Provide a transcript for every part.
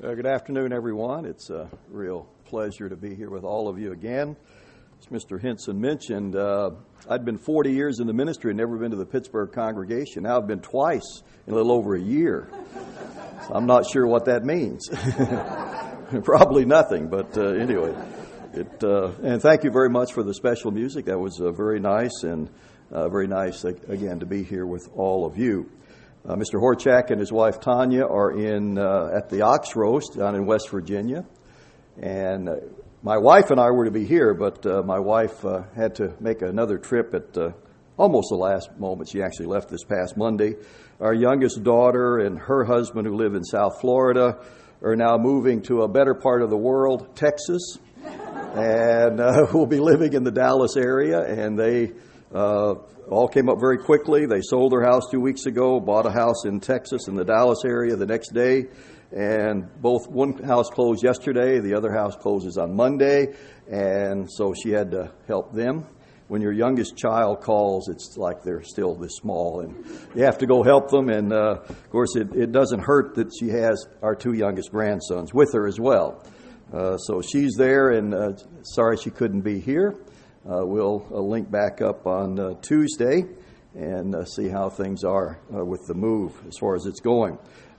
Good afternoon, everyone. It's a real pleasure to be here with all of you again. As Mr. Henson mentioned, I'd been 40 years in the ministry and never been to the Pittsburgh congregation. Now I've been twice in a little over a year. So I'm not sure what that means. Probably nothing, but anyway. And thank you very much for the special music. That was very nice, and very nice, again, to be here with all of you. Mr. Horchak and his wife Tanya are at the Ox Roast down in West Virginia. And my wife and I were to be here, but my wife had to make another trip at almost the last moment. She actually left this past Monday. Our youngest daughter and her husband, who live in South Florida, are now moving to a better part of the world, Texas, and will be living in the Dallas area. And they all came up very quickly. They sold their house 2 weeks ago, bought a house in Texas in the Dallas area the next day, and one house closed yesterday, the other house closes on Monday, and so she had to help them. When your youngest child calls, it's like they're still this small, and you have to go help them. And of course, it doesn't hurt that she has our two youngest grandsons with her as well. So she's there, and sorry she couldn't be here. We'll link back up on Tuesday and see how things are with the move as far as it's going.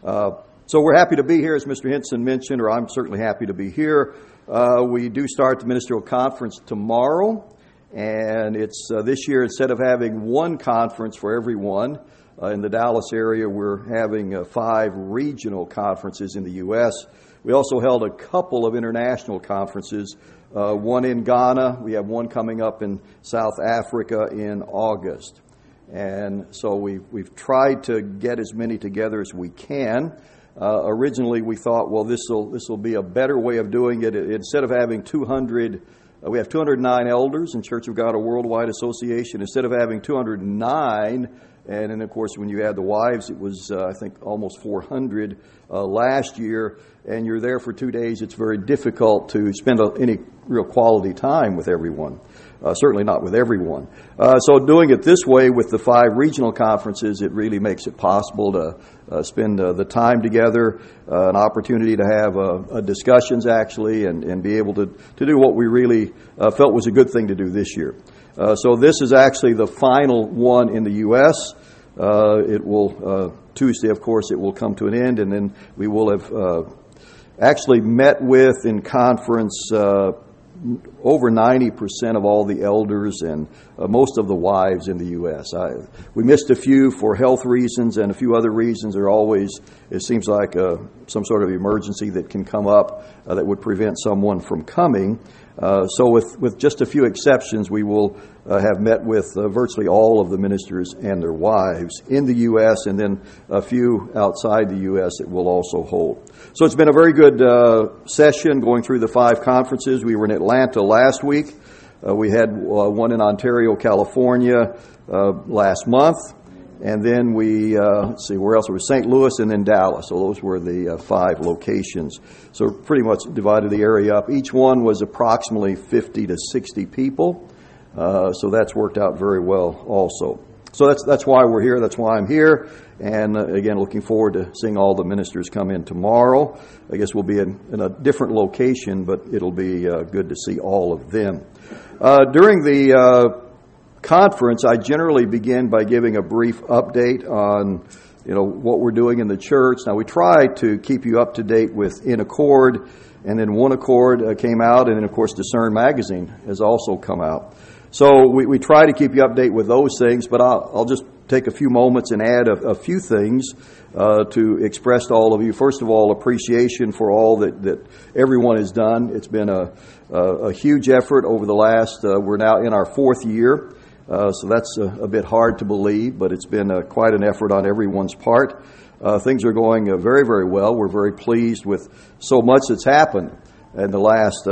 So we're happy to be here, as Mr. Henson mentioned, or I'm certainly happy to be here. We do start the ministerial conference tomorrow, and it's this year, instead of having one conference for everyone in the Dallas area, we're having 5 regional conferences in the U.S. We also held a couple of international conferences, one in Ghana. We have one coming up in South Africa in August. And so we've tried to get as many together as we can. Originally, we thought, well, this will be a better way of doing it. Instead of having 200, we have 209 elders in Church of God, a worldwide association. Instead of having 209, and then, of course, when you add the wives, it was, I think, almost 400 last year. And you're there for 2 days. It's very difficult to spend any real quality time with everyone. Certainly not with everyone. So doing it this way with the 5 regional conferences, it really makes it possible to spend the time together, an opportunity to have discussions, actually, and be able to do what we really felt was a good thing to do this year. So this is actually the final one in the U.S. It will, Tuesday, of course, it will come to an end, and then we will have actually met with in conference over 90% of all the elders and most of the wives in the U.S. We missed a few for health reasons and a few other reasons. There always, it seems like some sort of emergency that can come up that would prevent someone from coming. So with just a few exceptions, we will have met with virtually all of the ministers and their wives in the U.S. and then a few outside the U.S. that we'll also hold. So it's been a very good session going through the 5 conferences. We were in Atlanta last week. We had one in Ontario, California last month. And then we, let's see, where else? It was St. Louis and then Dallas. So those were the 5 locations. So pretty much divided the area up. Each one was approximately 50 to 60 people. So that's worked out very well also. So that's why we're here. That's why I'm here. And again, looking forward to seeing all the ministers come in tomorrow. I guess we'll be in a different location, but it'll be good to see all of them. During the conference, I generally begin by giving a brief update on, what we're doing in the church. Now, we try to keep you up to date with In Accord, and then One Accord came out, and then, of course, Discern Magazine has also come out. So we try to keep you up to date with those things, but I'll just take a few moments and add a few things to express to all of you. First of all, appreciation for all that everyone has done. It's been a huge effort over the last, we're now in our 4th year. So that's a bit hard to believe, but it's been quite an effort on everyone's part. Things are going very, very well. We're very pleased with so much that's happened in the last,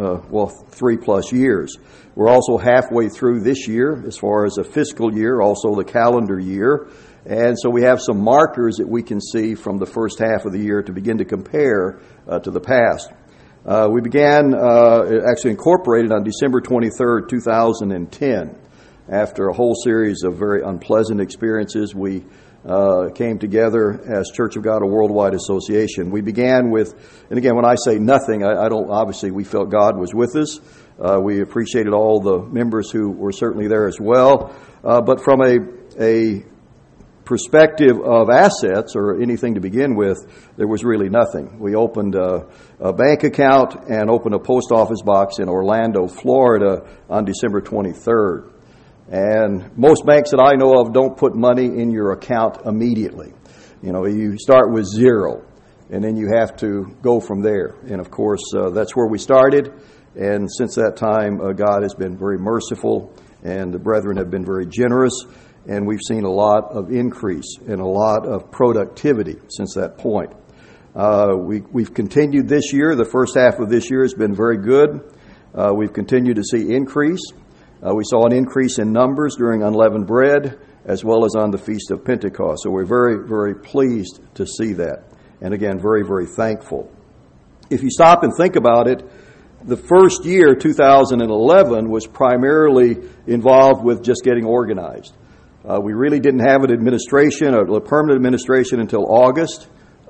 3+ years. We're also halfway through this year as far as a fiscal year, also the calendar year. And so we have some markers that we can see from the first half of the year to begin to compare to the past. We began, actually incorporated on December 23rd, 2010. After a whole series of very unpleasant experiences, we came together as Church of God, a worldwide association. We began with, and again, when I say nothing, I don't, obviously we felt God was with us. We appreciated all the members who were certainly there as well. But from a perspective of assets or anything to begin with, there was really nothing. We opened a bank account and opened a post office box in Orlando, Florida on December 23rd. And most banks that I know of don't put money in your account immediately. You know, you start with zero, and then you have to go from there. And of course, that's where we started. And since that time, God has been very merciful, and the brethren have been very generous. And we've seen a lot of increase and a lot of productivity since that point. We've continued this year. The first half of this year has been very good. We've continued to see increase. We saw an increase in numbers during unleavened bread as well as on the Feast of Pentecost. So we're very, very pleased to see that. And again, very, very thankful. If you stop and think about it, the first year, 2011, was primarily involved with just getting organized. We really didn't have an administration, a permanent administration, until August,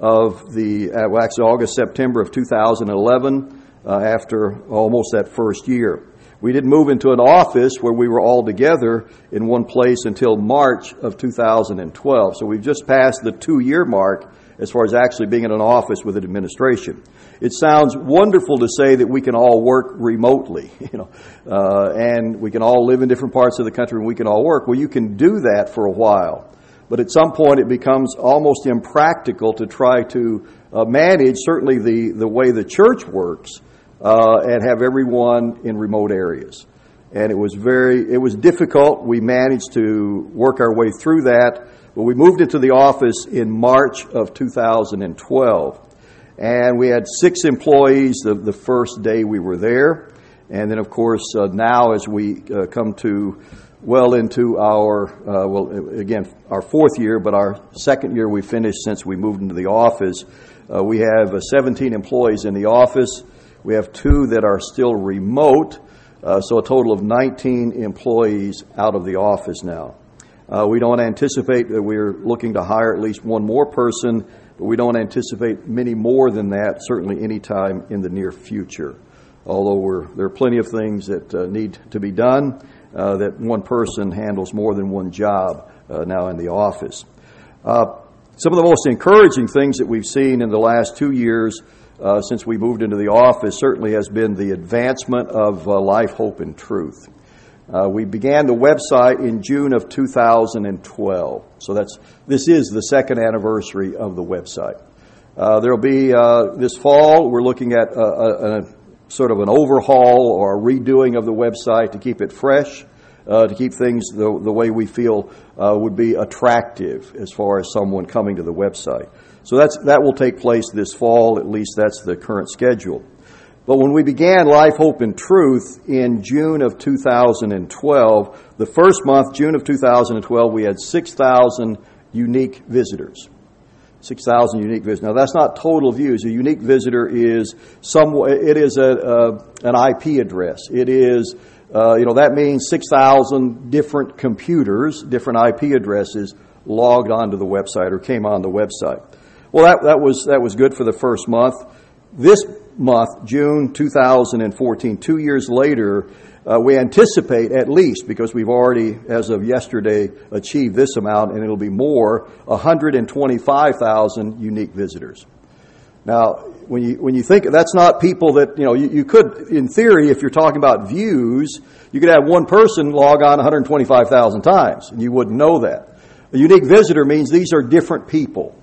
September of 2011, after almost that first year. We didn't move into an office where we were all together in one place until March of 2012. So we've just passed the 2-year mark as far as actually being in an office with an administration. It sounds wonderful to say that we can all work remotely, and we can all live in different parts of the country and we can all work. Well, you can do that for a while. But at some point it becomes almost impractical to try to manage certainly the way the church works, and have everyone in remote areas. And it was difficult. We managed to work our way through that, but we moved into the office in March of 2012. And we had 6 employees the first day we were there. And then, of course, now as we come to well into our, our 4th year, but our 2nd year we finished since we moved into the office, we have 17 employees in the office. We have 2 that are still remote, so a total of 19 employees out of the office now. We don't anticipate that we're looking to hire at least one more person, but we don't anticipate many more than that, certainly any time in the near future. Although there are plenty of things that need to be done, that one person handles more than one job now in the office. Some of the most encouraging things that we've seen in the last 2 years since we moved into the office certainly has been the advancement of Life, Hope, and Truth. We began the website in June of 2012. So this is the 2nd anniversary of the website. There'll be this fall, we're looking at a sort of an overhaul or a redoing of the website to keep it fresh, to keep things the way we feel would be attractive as far as someone coming to the website. So that will take place this fall, at least that's the current schedule. But when we began Life, Hope, and Truth in June of 2012, the first month, June of 2012, we had 6,000 unique visitors. 6,000 unique visitors. Now, that's not total views. A unique visitor is an IP address. It is, that means 6,000 different computers, different IP addresses logged onto the website or came on the website. Well, that was good for the first month. This month, June 2014, 2 years later, we anticipate at least, because we've already, as of yesterday, achieved this amount, and it'll be more, 125,000 unique visitors. Now, when you think, that's not people that, you could, in theory, if you're talking about views, you could have one person log on 125,000 times, and you wouldn't know that. A unique visitor means these are different people.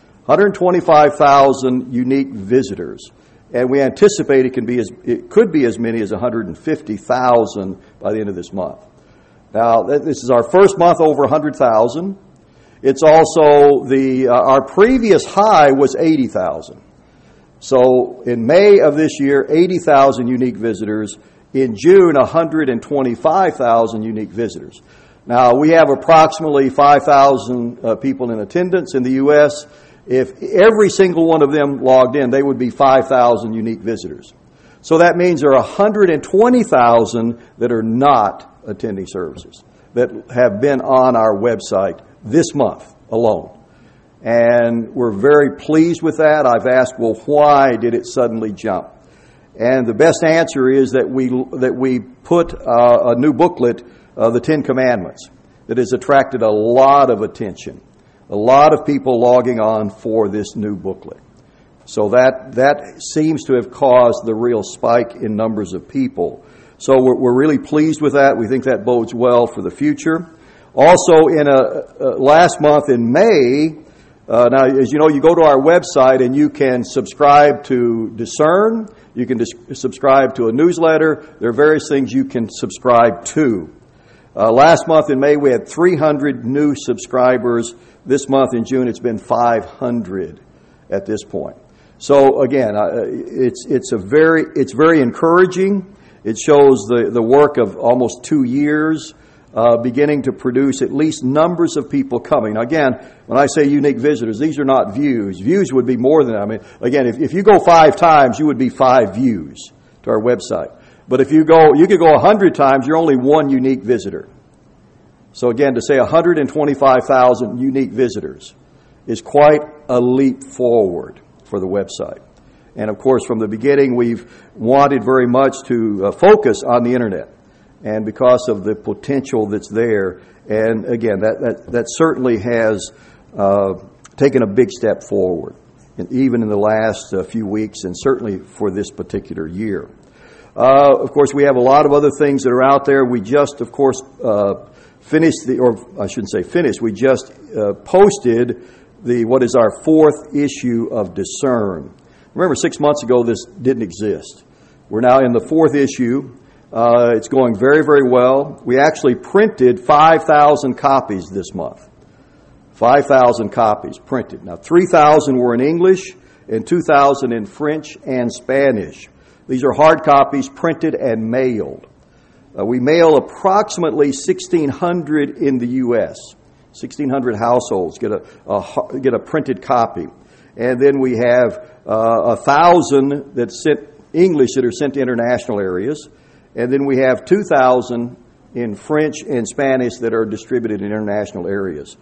125,000 unique visitors. And we anticipate it could be as many as 150,000 by the end of this month. Now, this is our first month over 100,000. It's also our previous high was 80,000. So in May of this year, 80,000 unique visitors. In June, 125,000 unique visitors. Now, we have approximately 5,000 people in attendance in the U.S. If every single one of them logged in, they would be 5,000 unique visitors. So that means there are 120,000 that are not attending services, that have been on our website this month alone. And we're very pleased with that. I've asked, well, why did it suddenly jump? And the best answer is that we put a new booklet, the Ten Commandments, that has attracted a lot of attention. A lot of people logging on for this new booklet. So that seems to have caused the real spike in numbers of people. So we're really pleased with that. We think that bodes well for the future. Also, in last month in May, now as you know, you go to our website and you can subscribe to Discern. You can subscribe to a newsletter. There are various things you can subscribe to. Last month in May, we had 300 new subscribers. This month in June, it's been 500 at this point. So again, it's very encouraging. It shows the work of almost 2 years beginning to produce at least numbers of people coming. Now, again, when I say unique visitors, these are not views. Views would be more than that. I mean, again, if you go 5 times, you would be 5 views to our website. But if you could go 100 times, you're only one unique visitor. So again, to say 125,000 unique visitors is quite a leap forward for the website. And of course, from the beginning, we've wanted very much to focus on the internet, and because of the potential that's there. And again, that certainly has taken a big step forward, even in the last few weeks, and certainly for this particular year. Of course, we have a lot of other things that are out there. We just, of course, we just posted what is our 4th issue of Discern. Remember, 6 months ago, this didn't exist. We're now in the 4th issue. It's going very, very well. We actually printed 5,000 copies this month. 5,000 copies printed. Now, 3,000 were in English and 2,000 in French and Spanish. These are hard copies printed and mailed. We mail approximately 1,600 in the U.S. 1,600 households get a printed copy. And then we have 1,000 that sent English that are sent to international areas. And then we have 2,000 in French and Spanish that are distributed in international areas.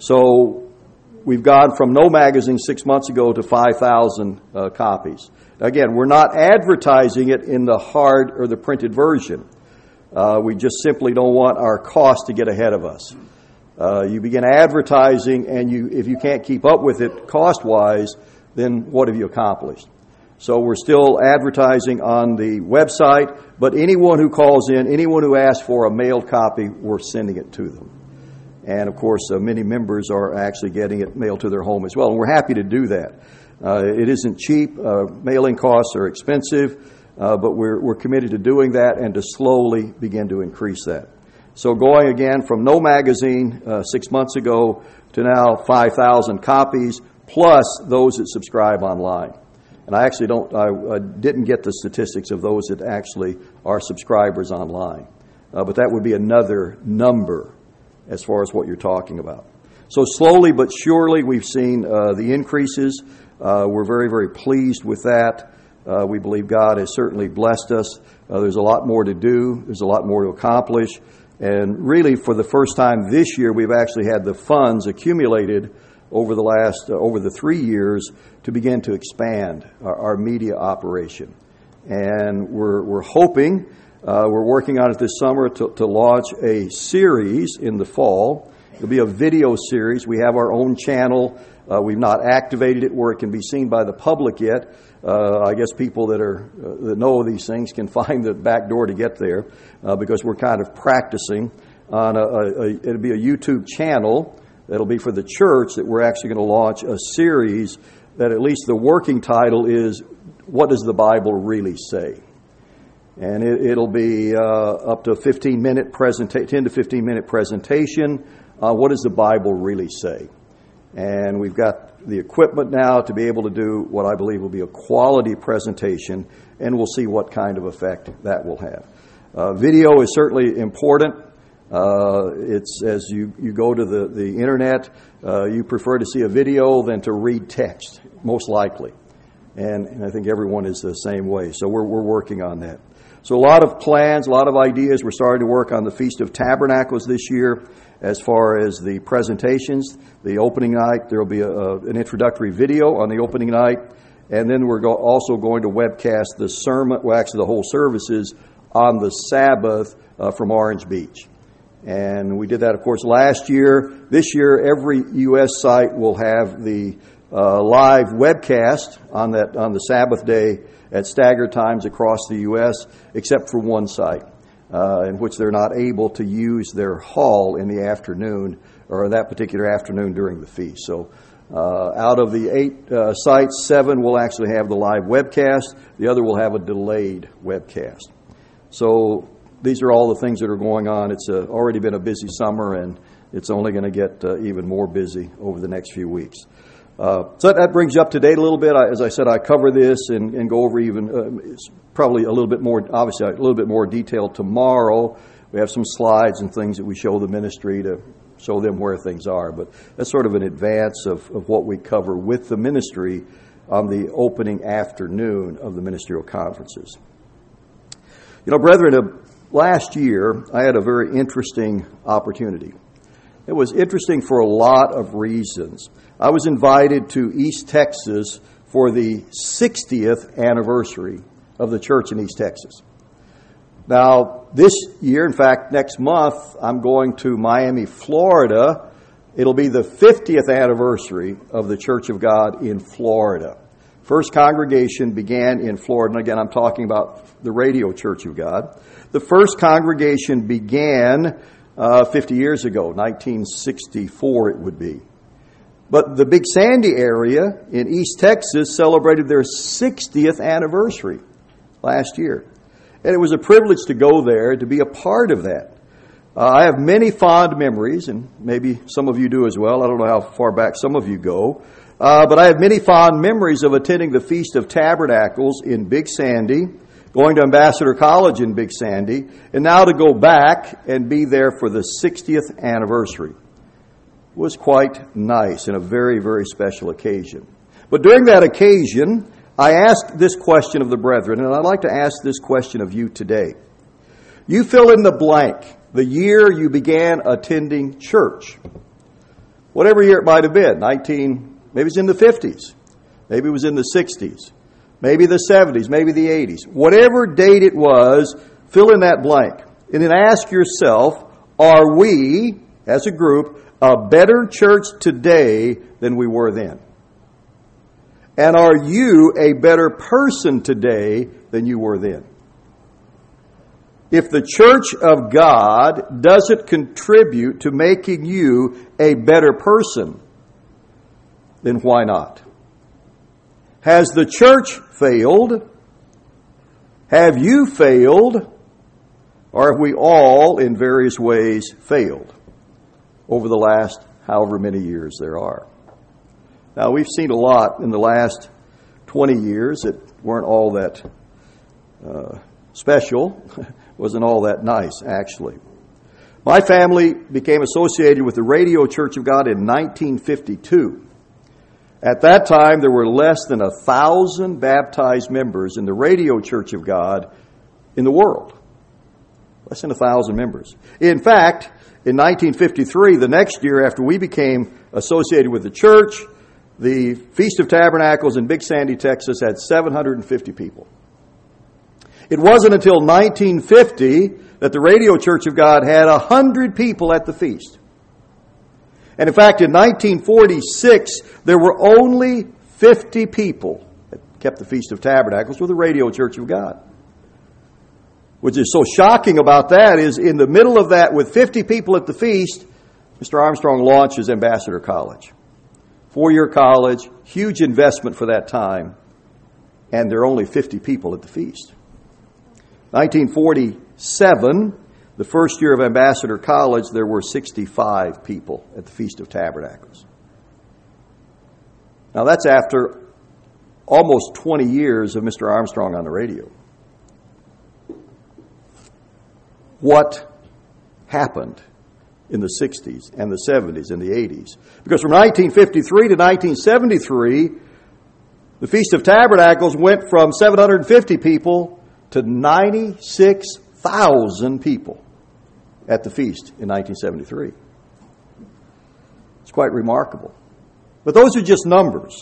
So we've gone from no magazine 6 months ago to 5,000 copies. Again, we're not advertising it in the hard or the printed version. We just simply don't want our cost to get ahead of us. You begin advertising, and if you can't keep up with it cost-wise, then what have you accomplished? So we're still advertising on the website, but anyone who calls in, anyone who asks for a mailed copy, we're sending it to them. And of course, many members are actually getting it mailed to their home as well, and we're happy to do that. It isn't cheap. Mailing costs are expensive, but we're committed to doing that and to slowly begin to increase that. So going again from no magazine 6 months ago to now 5,000 copies, plus those that subscribe online. And I actually I didn't get the statistics of those that actually are subscribers online. But that would be another number as far as what you're talking about. So slowly but surely we've seen the increases. We're very, very pleased with that. We believe God has certainly blessed us. There's a lot more to do. There's a lot more to accomplish. And really, for the first time this year, we've actually had the funds accumulated over the 3 years to begin to expand our media operation. And we're hoping, we're working on it this summer to launch a series in the fall. It'll be a video series. We have our own channel. We've not activated it where it can be seen by the public yet. I guess people that know these things can find the back door to get there because we're kind of practicing on it'll be a YouTube channel that'll be for the church that we're actually going to launch a series that at least the working title is, What Does the Bible Really Say? And it'll be up to 10 to 15 minute presentation. What does the Bible really say? And we've got the equipment now to be able to do what I believe will be a quality presentation, and we'll see what kind of effect that will have. Video is certainly important. It's as you go to the internet, you prefer to see a video than to read text, most likely. And I think everyone is the same way. So we're working on that. So a lot of plans, a lot of ideas. We're starting to work on the Feast of Tabernacles this year as far as the presentations. The opening night, there will be an introductory video on the opening night. And then we're also going to webcast the sermon, well, actually the whole services on the Sabbath from Orange Beach. And we did that, of course, last year. This year, every U.S. site will have the live webcast on the Sabbath day at staggered times across the U.S., except for one site, in which they're not able to use their hall in the afternoon or that particular afternoon during the feast. So out of the 8 sites, 7 will actually have the live webcast. The other will have a delayed webcast. So these are all the things that are going on. It's already been a busy summer, and it's only going to get even more busy over the next few weeks. So that brings you up to date a little bit. As I said, I cover this and go over even probably a little bit more, obviously a little bit more detail tomorrow. We have some slides and things that we show the ministry to show them where things are. But that's sort of an advance of what we cover with the ministry on the opening afternoon of the ministerial conferences. You know, brethren, last year I had a very interesting opportunity. It was interesting for a lot of reasons. I was invited to East Texas for the 60th anniversary of the church in East Texas. Now, this year, in fact, next month, I'm going to Miami, Florida. It'll be the 50th anniversary of the Church of God in Florida. First congregation began in Florida. And again, I'm talking about the Radio Church of God. The first congregation began 50 years ago, 1964 it would be. But the Big Sandy area in East Texas celebrated their 60th anniversary last year. And it was a privilege to go there, to be a part of that. I have many fond memories, and maybe some of you do as well. I don't know how far back some of you go. But I have many fond memories of attending the Feast of Tabernacles in Big Sandy, going to Ambassador College in Big Sandy, and now to go back and be there for the 60th anniversary. It was quite nice and a very, very special occasion. But during that occasion, I asked this question of the brethren, and I'd like to ask this question of you today. You fill in the blank, the year you began attending church. Whatever year it might have been, maybe it's in the 50s, maybe it was in the 60s, maybe the 70s, maybe the 80s. Whatever date it was, fill in that blank. And then ask yourself, are we, as a group, a better church today than we were then? And are you a better person today than you were then? If the church of God doesn't contribute to making you a better person, then why not? Has the church failed? Have you failed? Or have we all, in various ways, failed over the last however many years there are? Now, we've seen a lot in the last 20 years that weren't all that special, wasn't all that nice, actually. My family became associated with the Radio Church of God in 1952. At that time, there were less than 1,000 baptized members in the Radio Church of God in the world. Less than 1,000 members. In fact, in 1953, the next year after we became associated with the church, the Feast of Tabernacles in Big Sandy, Texas had 750 people. It wasn't until 1950 that the Radio Church of God had 100 people at the feast. And in fact, in 1946, there were only 50 people that kept the Feast of Tabernacles with the Radio Church of God. Which is so shocking about that is in the middle of that, with 50 people at the feast, Mr. Armstrong launches Ambassador College. 4-year college, huge investment for that time, and there are only 50 people at the feast. 1947, the first year of Ambassador College, there were 65 people at the Feast of Tabernacles. Now that's after almost 20 years of Mr. Armstrong on the radio. What happened in the 60s and the 70s and the 80s? Because from 1953 to 1973, the Feast of Tabernacles went from 750 people to 96,000 people at the feast in 1973. It's quite remarkable. But those are just numbers.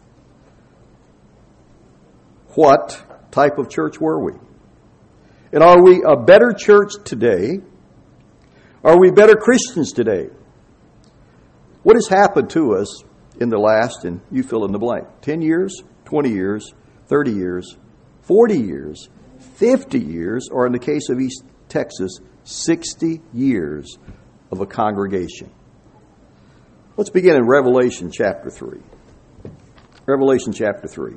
What type of church were we? And are we a better church today? Are we better Christians today? What has happened to us in the last, and you fill in the blank, 10 years, 20 years, 30 years, 40 years, 50 years, or in the case of East Texas, 60 years of a congregation? Let's begin in Revelation chapter 3. Revelation chapter 3.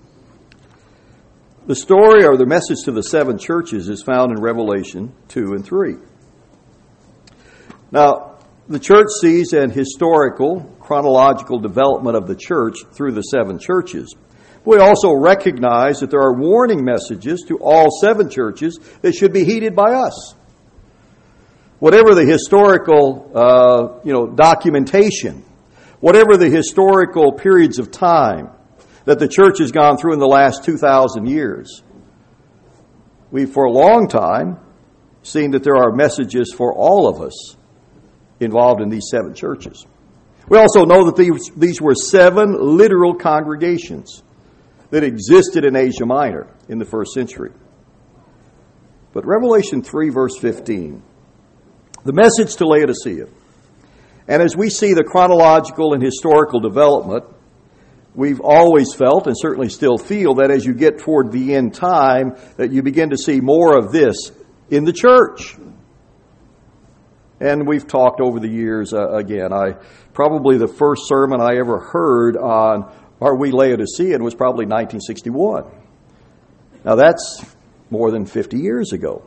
The story or the message to the seven churches is found in Revelation 2 and 3. Now, the church sees an historical, chronological development of the church through the seven churches. We also recognize that there are warning messages to all seven churches that should be heeded by us. Whatever the historical, documentation, whatever the historical periods of time that the church has gone through in the last 2,000 years, we've for a long time seen that there are messages for all of us involved in these seven churches. We also know that these were seven literal congregations that existed in Asia Minor in the first century. But Revelation 3, verse 15, the message to Laodicea. And as we see the chronological and historical development, we've always felt, and certainly still feel, that as you get toward the end time, that you begin to see more of this in the church. And we've talked over the years, probably the first sermon I ever heard on Are We Laodicean was probably 1961. Now that's more than 50 years ago.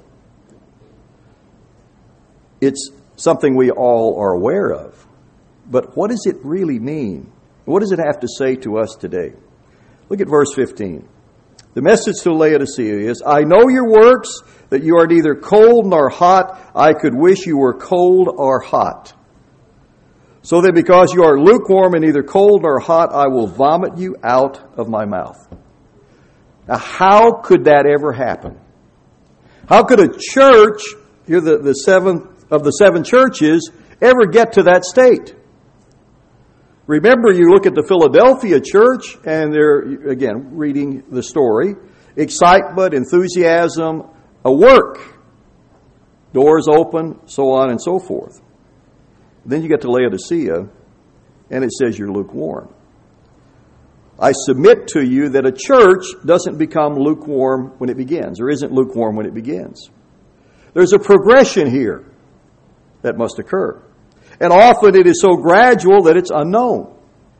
It's something we all are aware of. But what does it really mean? What does it have to say to us today? Look at verse 15. The message to Laodicea is, I know your works, that you are neither cold nor hot. I could wish you were cold or hot. So that because you are lukewarm and neither cold nor hot, I will vomit you out of my mouth. Now, how could that ever happen? How could a church, here the seventh of the seven churches, ever get to that state? Remember, you look at the Philadelphia church, and they're, again, reading the story, excitement, enthusiasm, a work, doors open, so on and so forth. Then you get to Laodicea, and it says you're lukewarm. I submit to you that a church doesn't become lukewarm when it begins, or isn't lukewarm when it begins. There's a progression here that must occur. And often it is so gradual that it's unknown.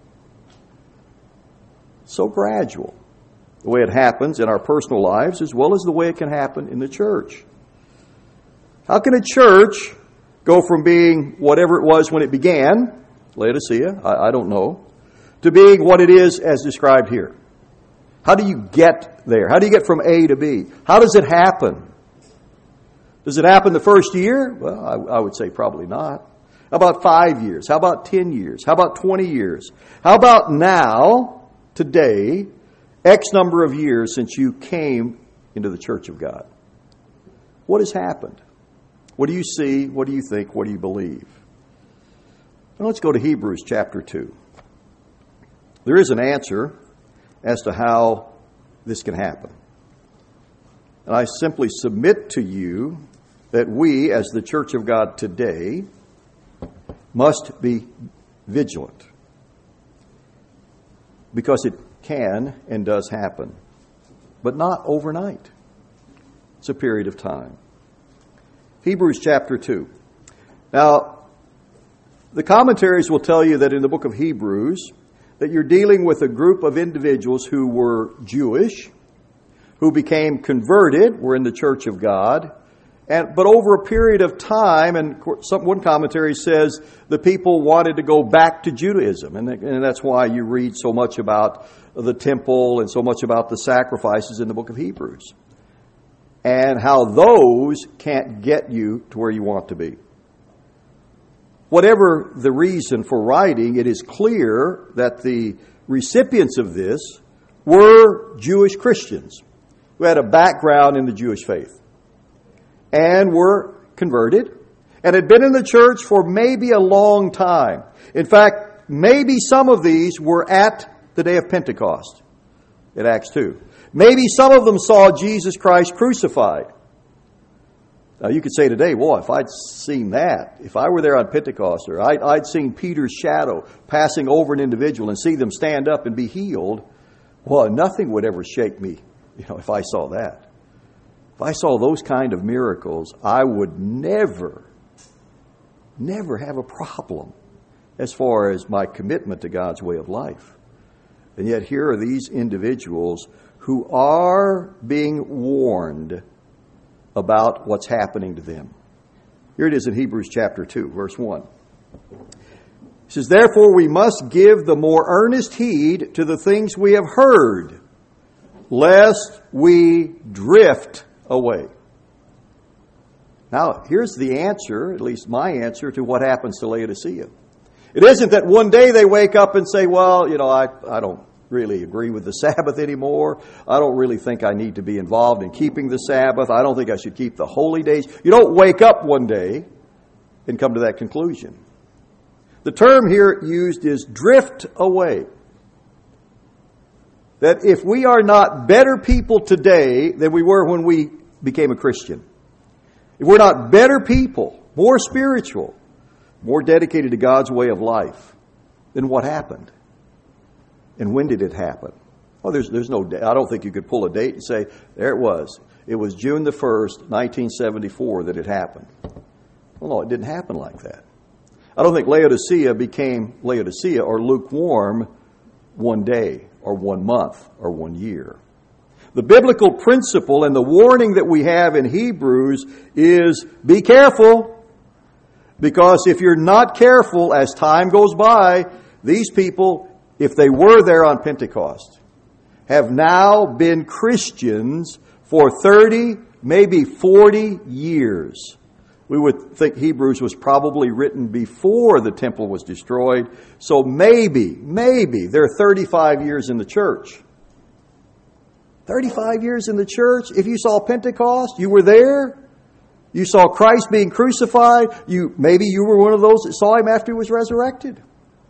So gradual. The way it happens in our personal lives as well as the way it can happen in the church. How can a church go from being whatever it was when it began, Laodicea, I don't know, to being what it is as described here? How do you get there? How do you get from A to B? How does it happen? Does it happen the first year? Well, I would say probably not. How about 5 years? How about 10 years? How about 20 years? How about now, today, X number of years since you came into the church of God? What has happened? What do you see? What do you think? What do you believe? Now let's go to Hebrews chapter 2. There is an answer as to how this can happen. And I simply submit to you that we, as the church of God today, must be vigilant, because it can and does happen, but not overnight. It's a period of time. Hebrews chapter 2. Now, the commentaries will tell you that in the book of Hebrews, that you're dealing with a group of individuals who were Jewish, who became converted, were in the church of God, but over a period of time, and one commentary says the people wanted to go back to Judaism. And that's why you read so much about the temple and so much about the sacrifices in the book of Hebrews. And how those can't get you to where you want to be. Whatever the reason for writing, it is clear that the recipients of this were Jewish Christians. who had a background in the Jewish faith and were converted and had been in the church for maybe a long time. In fact, maybe some of these were at the day of Pentecost in Acts 2. Maybe some of them saw Jesus Christ crucified. Now you could say today, boy, if I'd seen that, if I were there on Pentecost, or I'd seen Peter's shadow passing over an individual and see them stand up and be healed, well, nothing would ever shake me, if I saw that. If I saw those kind of miracles, I would never have a problem as far as my commitment to God's way of life. And yet here are these individuals who are being warned about what's happening to them. Here it is in Hebrews chapter 2, verse 1. It says, "Therefore we must give the more earnest heed to the things we have heard, lest we drift away." Now, here's the answer, at least my answer, to what happens to Laodicea. It isn't that one day they wake up and say, well, I don't really agree with the Sabbath anymore. I don't really think I need to be involved in keeping the Sabbath. I don't think I should keep the holy days. You don't wake up one day and come to that conclusion. The term here used is drift away. That if we are not better people today than we were when we became a Christian, if we're not better people, more spiritual, more dedicated to God's way of life, then what happened? And when did it happen? Oh, there's no day. I don't think you could pull a date and say, there it was. It was June the 1st, 1974 that it happened. Well, no, it didn't happen like that. I don't think Laodicea became Laodicea or lukewarm one day or 1 month or 1 year. The biblical principle and the warning that we have in Hebrews is be careful, because if you're not careful as time goes by, these people, if they were there on Pentecost, have now been Christians for 30, maybe 40 years. We would think Hebrews was probably written before the temple was destroyed. So maybe they're 35 years in the church. 35 years in the church. If you saw Pentecost, you were there. You saw Christ being crucified. Maybe you were one of those that saw him after he was resurrected.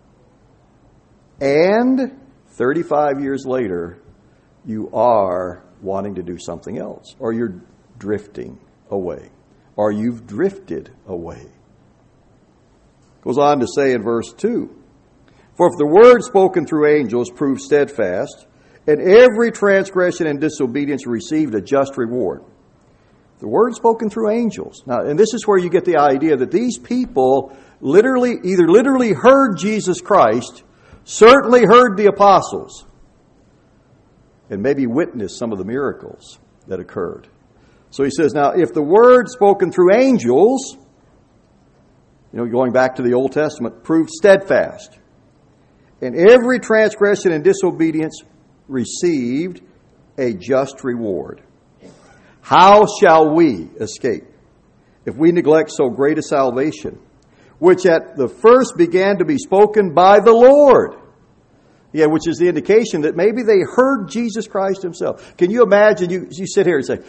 And 35 years later, you are wanting to do something else, or you're drifting away, or you've drifted away. Goes on to say in verse 2, "For if the word spoken through angels proved steadfast, and every transgression and disobedience received a just reward." The word spoken through angels. Now, and this is where you get the idea that these people either literally heard Jesus Christ, certainly heard the apostles, and maybe witnessed some of the miracles that occurred. So he says, now, if the word spoken through angels, going back to the Old Testament, proved steadfast, and every transgression and disobedience received a just reward, how shall we escape if we neglect so great a salvation, which at the first began to be spoken by the Lord? Yeah, which is the indication that maybe they heard Jesus Christ himself. Can you imagine, you sit here and say,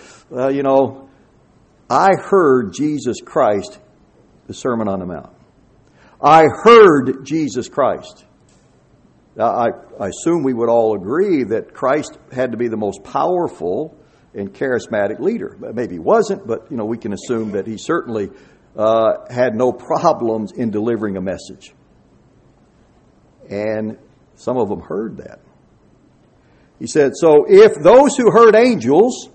I heard Jesus Christ, the Sermon on the Mount. I heard Jesus Christ. Now, I assume we would all agree that Christ had to be the most powerful and charismatic leader. Maybe he wasn't, but we can assume that he certainly had no problems in delivering a message. And some of them heard that. He said, so if those who heard angels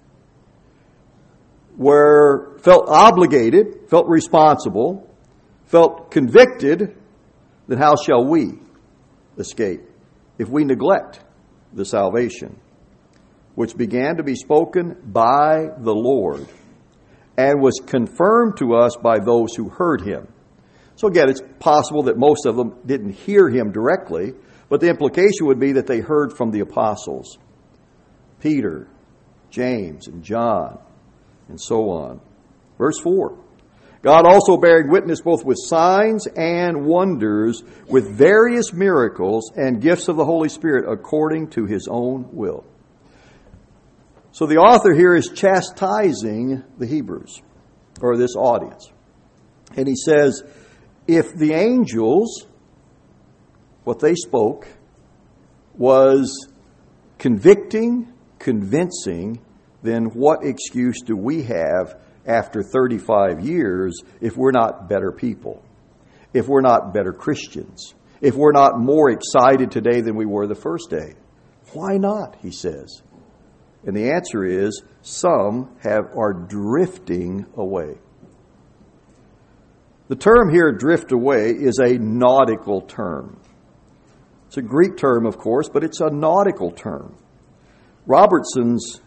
felt obligated, felt responsible, felt convicted, then how shall we escape if we neglect the salvation which began to be spoken by the Lord and was confirmed to us by those who heard him? So again, it's possible that most of them didn't hear him directly, but the implication would be that they heard from the apostles, Peter, James, and John, and so on. Verse 4, God also bearing witness both with signs and wonders, with various miracles and gifts of the Holy Spirit according to his own will. So the author here is chastising the Hebrews, or this audience. And he says, if the angels, what they spoke, was convicting, convincing, then what excuse do we have after 35 years if we're not better people? If we're not better Christians? If we're not more excited today than we were the first day? Why not, he says. And the answer is, some are drifting away. The term here, drift away, is a nautical term. It's a Greek term, of course, but it's a nautical term. Robertson's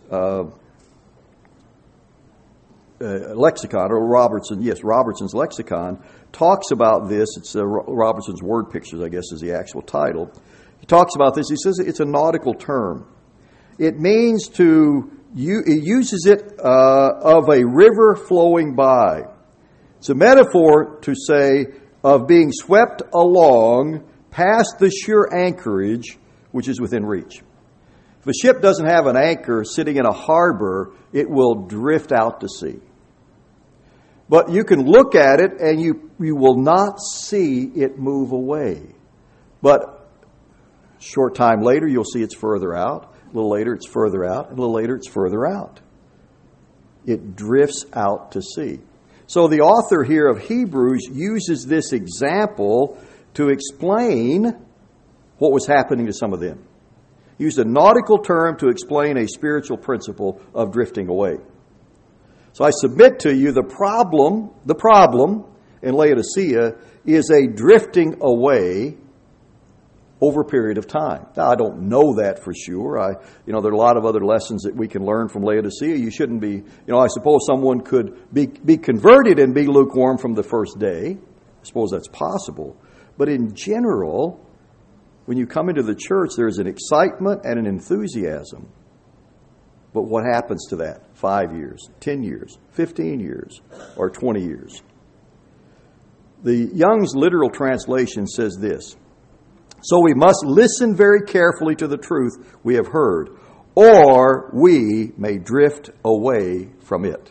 lexicon, or Robertson's lexicon, talks about this. It's Robertson's Word Pictures, I guess, is the actual title. He talks about this. He says it's a nautical term. It means it uses it of a river flowing by. It's a metaphor to say of being swept along past the sure anchorage which is within reach. If a ship doesn't have an anchor sitting in a harbor, it will drift out to sea. But you can look at it and you will not see it move away. But a short time later, you'll see it's further out. A little later, it's further out. And a little later, it's further out. It drifts out to sea. So the author here of Hebrews uses this example to explain what was happening to some of them. He used a nautical term to explain a spiritual principle of drifting away. So I submit to you the problem in Laodicea is a drifting away over a period of time. Now, I don't know that for sure. There are a lot of other lessons that we can learn from Laodicea. You shouldn't be, I suppose someone could be converted and be lukewarm from the first day. I suppose that's possible. But in general, when you come into the church, there's an excitement and an enthusiasm. But what happens to that? 5 years, 10 years, 15 years, or 20 years? The Young's literal translation says this: so we must listen very carefully to the truth we have heard, or we may drift away from it.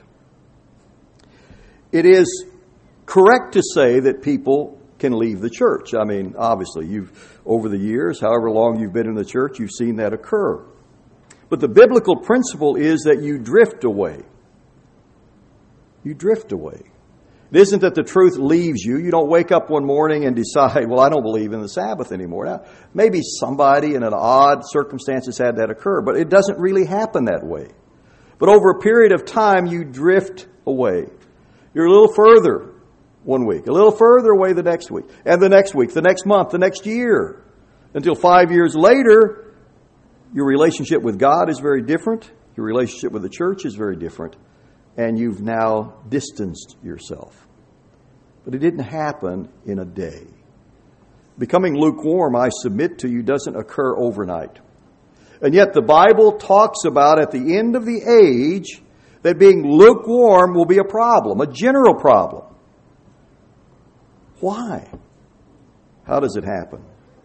It is correct to say that people can leave the church. I mean, obviously, over the years, however long you've been in the church, you've seen that occur. But the biblical principle is that you drift away. You drift away. It isn't that the truth leaves you. You don't wake up one morning and decide, well, I don't believe in the Sabbath anymore. Now, maybe somebody in an odd circumstance has had that occur, but it doesn't really happen that way. But over a period of time, you drift away. You're a little further one week, a little further away the next week, and the next week, the next month, the next year, until 5 years later, your relationship with God is very different. Your relationship with the church is very different. And you've now distanced yourself. But it didn't happen in a day. Becoming lukewarm, I submit to you, doesn't occur overnight. And yet the Bible talks about at the end of the age that being lukewarm will be a problem, a general problem. Why? How does it happen?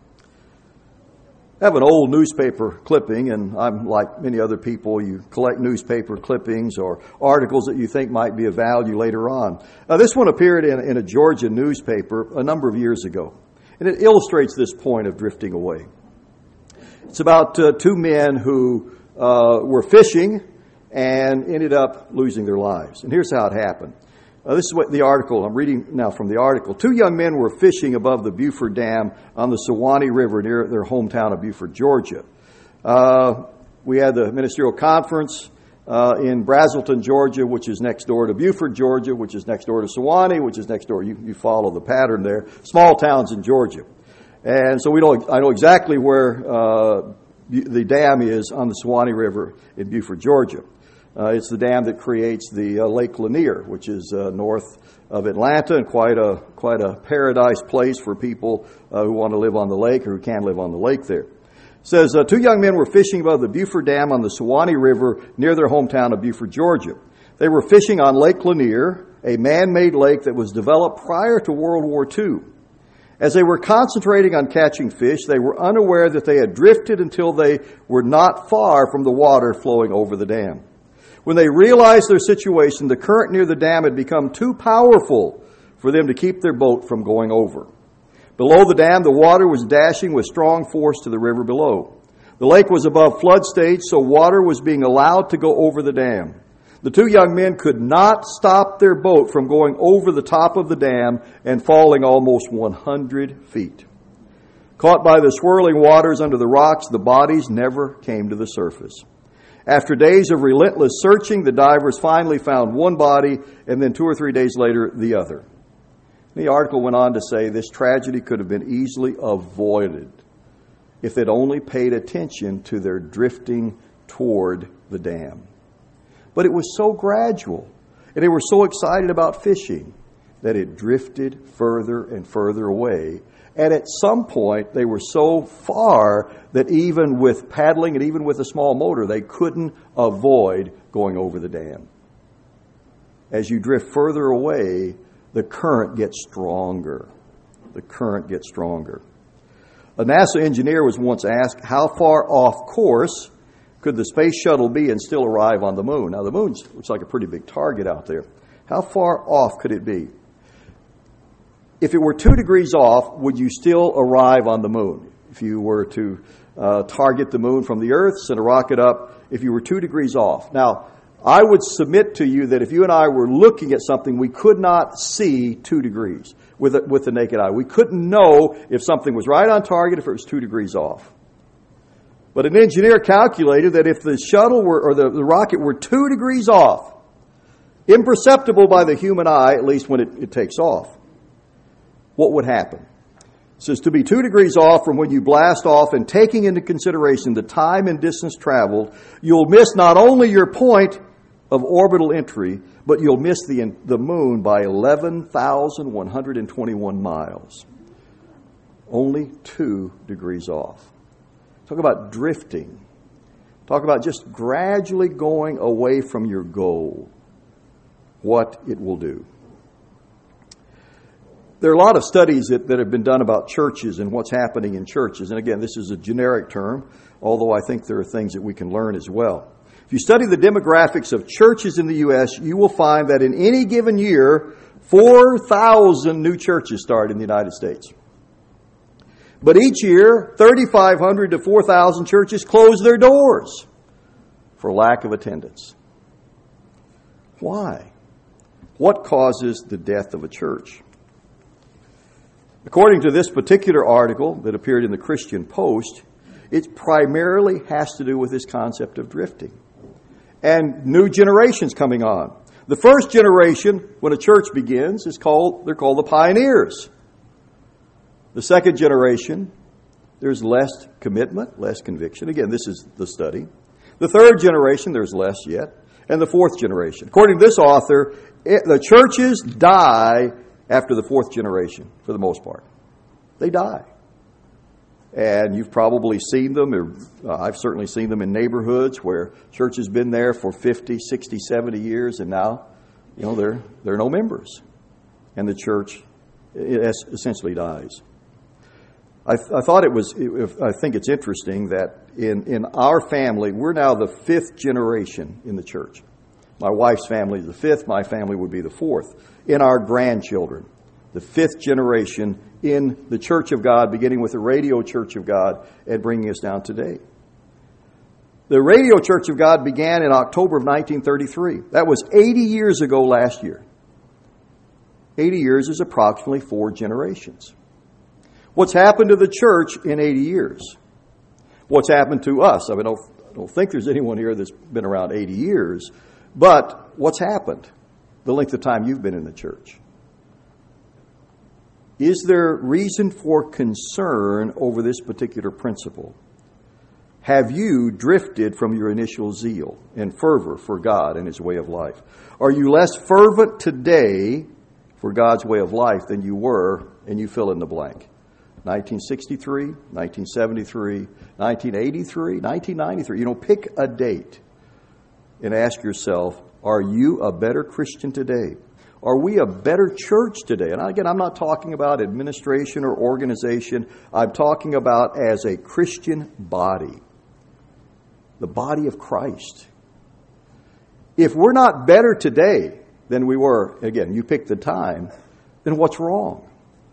I have an old newspaper clipping, and I'm like many other people, you collect newspaper clippings or articles that you think might be of value later on. This one appeared in a Georgia newspaper a number of years ago, and it illustrates this point of drifting away. It's about two men who were fishing and ended up losing their lives. And here's how it happened. This is what the article, I'm reading now from the article. Two young men were fishing above the Buford Dam on the Suwannee River near their hometown of Buford, Georgia. We had the ministerial conference in Brazelton, Georgia, which is next door to Buford, Georgia, which is next door to Suwannee, which is next door. You follow the pattern there. Small towns in Georgia. And so I know exactly where the dam is on the Suwannee River in Buford, Georgia. It's the dam that creates the Lake Lanier, which is north of Atlanta, and quite a paradise place for people who want to live on the lake or who can live on the lake there. It says, two young men were fishing above the Buford Dam on the Suwannee River near their hometown of Buford, Georgia. They were fishing on Lake Lanier, a man-made lake that was developed prior to World War II. As they were concentrating on catching fish, they were unaware that they had drifted until they were not far from the water flowing over the dam. When they realized their situation, the current near the dam had become too powerful for them to keep their boat from going over. Below the dam, the water was dashing with strong force to the river below. The lake was above flood stage, so water was being allowed to go over the dam. The two young men could not stop their boat from going over the top of the dam and falling almost 100 feet. Caught by the swirling waters under the rocks, the bodies never came to the surface. After days of relentless searching, the divers finally found one body, and then 2 or 3 days later, the other. The article went on to say this tragedy could have been easily avoided if they'd only paid attention to their drifting toward the dam. But it was so gradual, and they were so excited about fishing that it drifted further and further away. And at some point, they were so far that even with paddling and even with a small motor, they couldn't avoid going over the dam. As you drift further away, the current gets stronger. The current gets stronger. A NASA engineer was once asked, how far off course could the space shuttle be and still arrive on the moon? Now, the moon looks like a pretty big target out there. How far off could it be? If it were 2 degrees off, would you still arrive on the moon? If you were to target the moon from the Earth, send a rocket up, if you were 2 degrees off. Now, I would submit to you that if you and I were looking at something, we could not see 2 degrees with the naked eye. We couldn't know if something was right on target, if it was 2 degrees off. But an engineer calculated that if the shuttle or the rocket were 2 degrees off, imperceptible by the human eye, at least when it takes off, what would happen? It says to be 2 degrees off from when you blast off and taking into consideration the time and distance traveled, you'll miss not only your point of orbital entry, but you'll miss the moon by 11,121 miles. Only 2 degrees off. Talk about drifting. Talk about just gradually going away from your goal. What it will do. There are a lot of studies that have been done about churches and what's happening in churches. And again, this is a generic term, although I think there are things that we can learn as well. If you study the demographics of churches in the U.S., you will find that in any given year, 4,000 new churches start in the United States. But each year, 3,500 to 4,000 churches close their doors for lack of attendance. Why? What causes the death of a church? According to this particular article that appeared in the Christian Post, it primarily has to do with this concept of drifting and new generations coming on. The first generation, when a church begins, they're called the pioneers. The second generation, there's less commitment, less conviction. Again, this is the study. The third generation, there's less yet. And the fourth generation. According to this author, the churches die after the fourth generation, for the most part. They die. And you've probably seen them, or I've certainly seen them in neighborhoods where church has been there for 50, 60, 70 years, and now, there are no members. And the church essentially dies. I think it's interesting that in our family, we're now the 5th generation in the church. My wife's family is the 5th, my family would be the 4th. In our grandchildren, the 5th generation in the Church of God, beginning with the Radio Church of God and bringing us down today. The Radio Church of God began in October of 1933. That was 80 years ago last year. 80 years is approximately 4 generations. What's happened to the church in 80 years? What's happened to us? I don't think there's anyone here that's been around 80 years, but what's happened? The length of time you've been in the church. Is there reason for concern over this particular principle? Have you drifted from your initial zeal and fervor for God and His way of life? Are you less fervent today for God's way of life than you were, and you fill in the blank? 1963, 1973, 1983, 1993. Pick a date and ask yourself, are you a better Christian today? Are we a better church today? And again, I'm not talking about administration or organization. I'm talking about as a Christian body. The body of Christ. If we're not better today than we were, again, you pick the time, then what's wrong?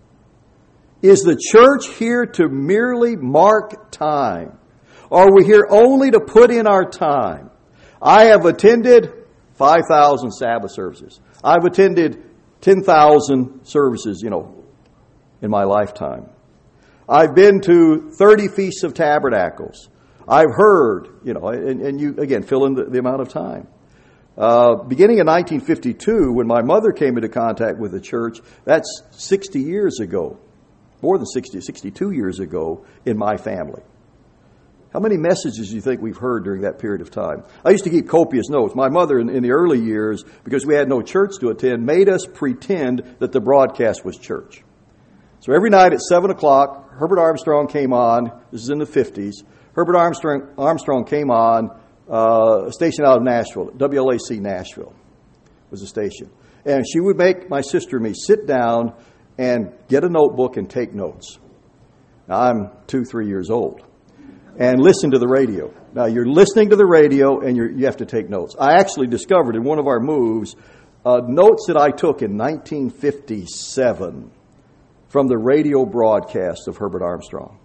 Is the church here to merely mark time? Or are we here only to put in our time? I have attended 5,000 Sabbath services. I've attended 10,000 services, in my lifetime. I've been to 30 Feasts of Tabernacles. I've heard, and you, again, fill in the amount of time. Beginning in 1952, when my mother came into contact with the church, that's 60 years ago. More than 60, 62 years ago in my family. How many messages do you think we've heard during that period of time? I used to keep copious notes. My mother, in the early years, because we had no church to attend, made us pretend that the broadcast was church. So every night at 7 o'clock, Herbert Armstrong came on. This is in the 50s. Herbert Armstrong came on, a station out of Nashville. WLAC Nashville was the station. And she would make my sister and me sit down and get a notebook and take notes. Now, I'm 2-3 years old. And listen to the radio. Now, you're listening to the radio and you have to take notes. I actually discovered in one of our moves notes that I took in 1957 from the radio broadcast of Herbert Armstrong.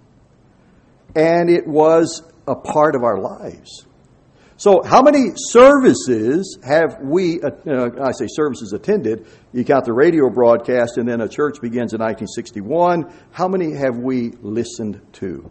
And it was a part of our lives. So how many services have we, I say services attended, you count the radio broadcast, and then a church begins in 1961. How many have we listened to?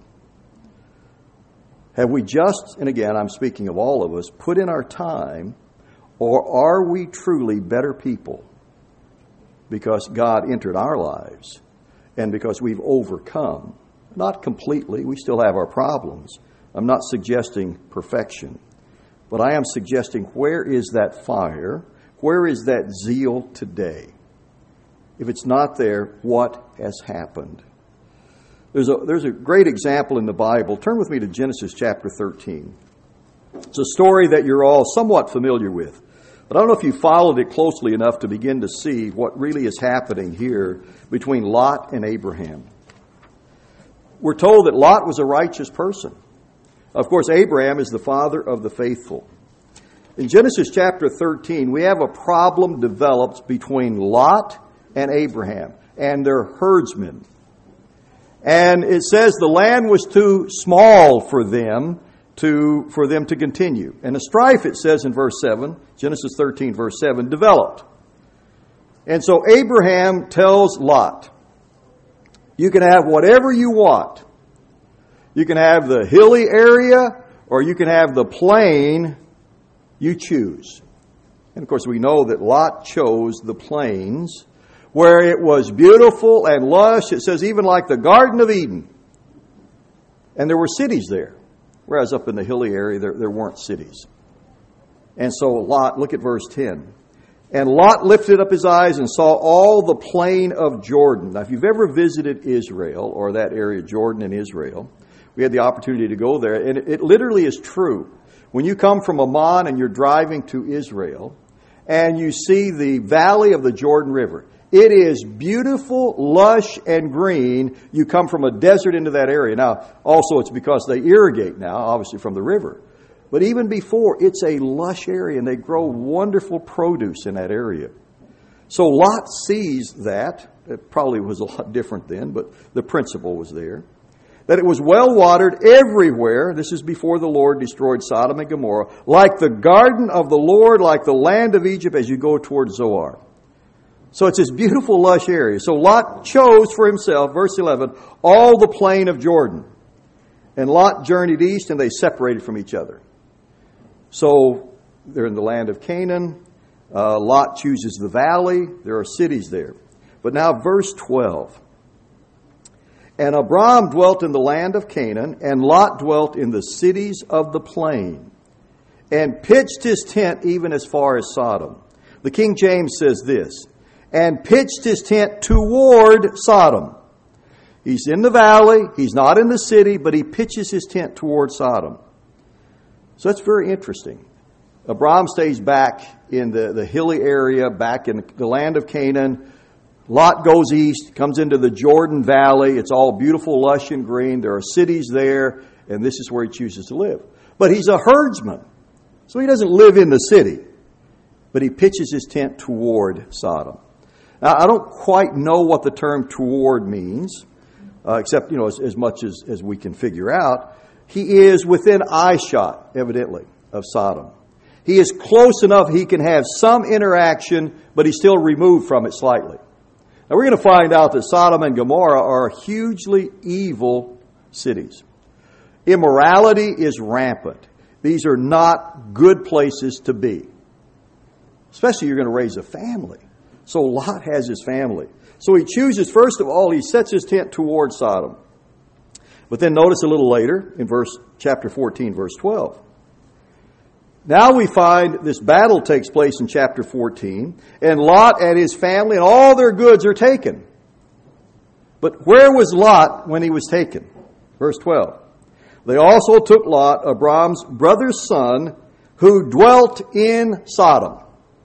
Have we just, and again, I'm speaking of all of us, put in our time, or are we truly better people because God entered our lives and because we've overcome? Not completely. We still have our problems. I'm not suggesting perfection. But I am suggesting, where is that fire? Where is that zeal today? If it's not there, what has happened? There's a great example in the Bible. Turn with me to Genesis chapter 13. It's a story that you're all somewhat familiar with. But I don't know if you followed it closely enough to begin to see what really is happening here between Lot and Abraham. We're told that Lot was a righteous person. Of course, Abraham is the father of the faithful. In Genesis chapter 13, we have a problem developed between Lot and Abraham and their herdsmen. And it says the land was too small for them to continue. And the strife, it says in verse 7, Genesis 13, verse 7, developed. And so Abraham tells Lot, you can have whatever you want. You can have the hilly area, or you can have the plain. You choose. And of course, we know that Lot chose the plains, where it was beautiful and lush. It says even like the Garden of Eden. And there were cities there. Whereas up in the hilly area, there weren't cities. And so Lot, look at verse 10. And Lot lifted up his eyes and saw all the plain of Jordan. Now, if you've ever visited Israel, or that area, Jordan and Israel, we had the opportunity to go there, and it literally is true. When you come from Amman and you're driving to Israel, and you see the valley of the Jordan River, it is beautiful, lush, and green. You come from a desert into that area. Now, also it's because they irrigate now, obviously from the river. But even before, it's a lush area, and they grow wonderful produce in that area. So Lot sees that. It probably was a lot different then, but the principle was there. That it was well watered everywhere. This is before the Lord destroyed Sodom and Gomorrah. Like the garden of the Lord, like the land of Egypt as you go toward Zoar. So it's this beautiful, lush area. So Lot chose for himself, verse 11, all the plain of Jordan. And Lot journeyed east, and they separated from each other. So they're in the land of Canaan. Lot chooses the valley. There are cities there. But now verse 12. And Abram dwelt in the land of Canaan, and Lot dwelt in the cities of the plain, and pitched his tent even as far as Sodom. The King James says this, and pitched his tent toward Sodom. He's in the valley, he's not in the city, but he pitches his tent toward Sodom. So that's very interesting. Abram stays back in the hilly area, back in the land of Canaan. Lot goes east, comes into the Jordan Valley. It's all beautiful, lush, and green. There are cities there, and this is where he chooses to live. But he's a herdsman, so he doesn't live in the city, but he pitches his tent toward Sodom. Now, I don't quite know what the term toward means, except, as much as we can figure out. He is within eyeshot, evidently, of Sodom. He is close enough he can have some interaction, but he's still removed from it slightly. Now, we're going to find out that Sodom and Gomorrah are hugely evil cities. Immorality is rampant. These are not good places to be. Especially you're going to raise a family. So Lot has his family. So he chooses, first of all, he sets his tent toward Sodom. But then notice a little later in chapter 14, verse 12. Now we find this battle takes place in chapter 14, and Lot and his family and all their goods are taken. But where was Lot when he was taken? Verse 12. They also took Lot, Abram's brother's son, who dwelt in Sodom.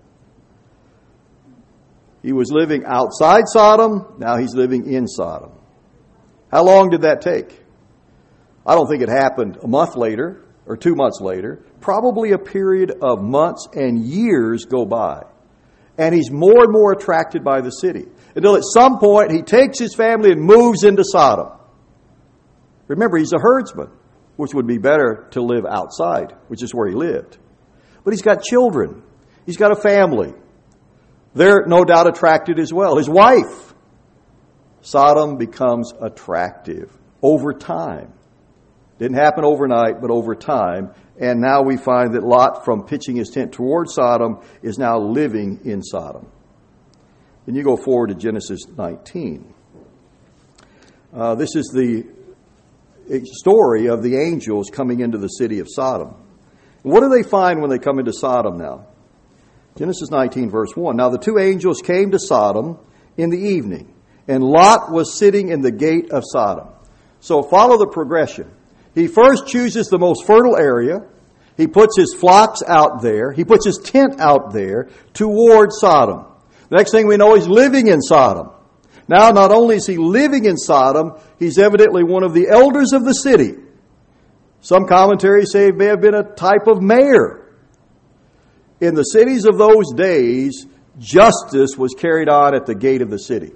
He was living outside Sodom, now he's living in Sodom. How long did that take? I don't think it happened a month later or 2 months later. Probably a period of months and years go by. And he's more and more attracted by the city. Until at some point he takes his family and moves into Sodom. Remember, he's a herdsman, which would be better to live outside, which is where he lived. But he's got children. He's got a family. They're no doubt attracted as well. His wife. Sodom becomes attractive over time. Didn't happen overnight, but over time. And now we find that Lot, from pitching his tent toward Sodom, is now living in Sodom. Then you go forward to Genesis 19. This is the story of the angels coming into the city of Sodom. What do they find when they come into Sodom now? Genesis 19, verse 1. Now the two angels came to Sodom in the evening, and Lot was sitting in the gate of Sodom. So follow the progression. He first chooses the most fertile area. He puts his flocks out there. He puts his tent out there toward Sodom. The next thing we know, he's living in Sodom. Now, not only is he living in Sodom, he's evidently one of the elders of the city. Some commentaries say he may have been a type of mayor. In the cities of those days, justice was carried on at the gate of the city.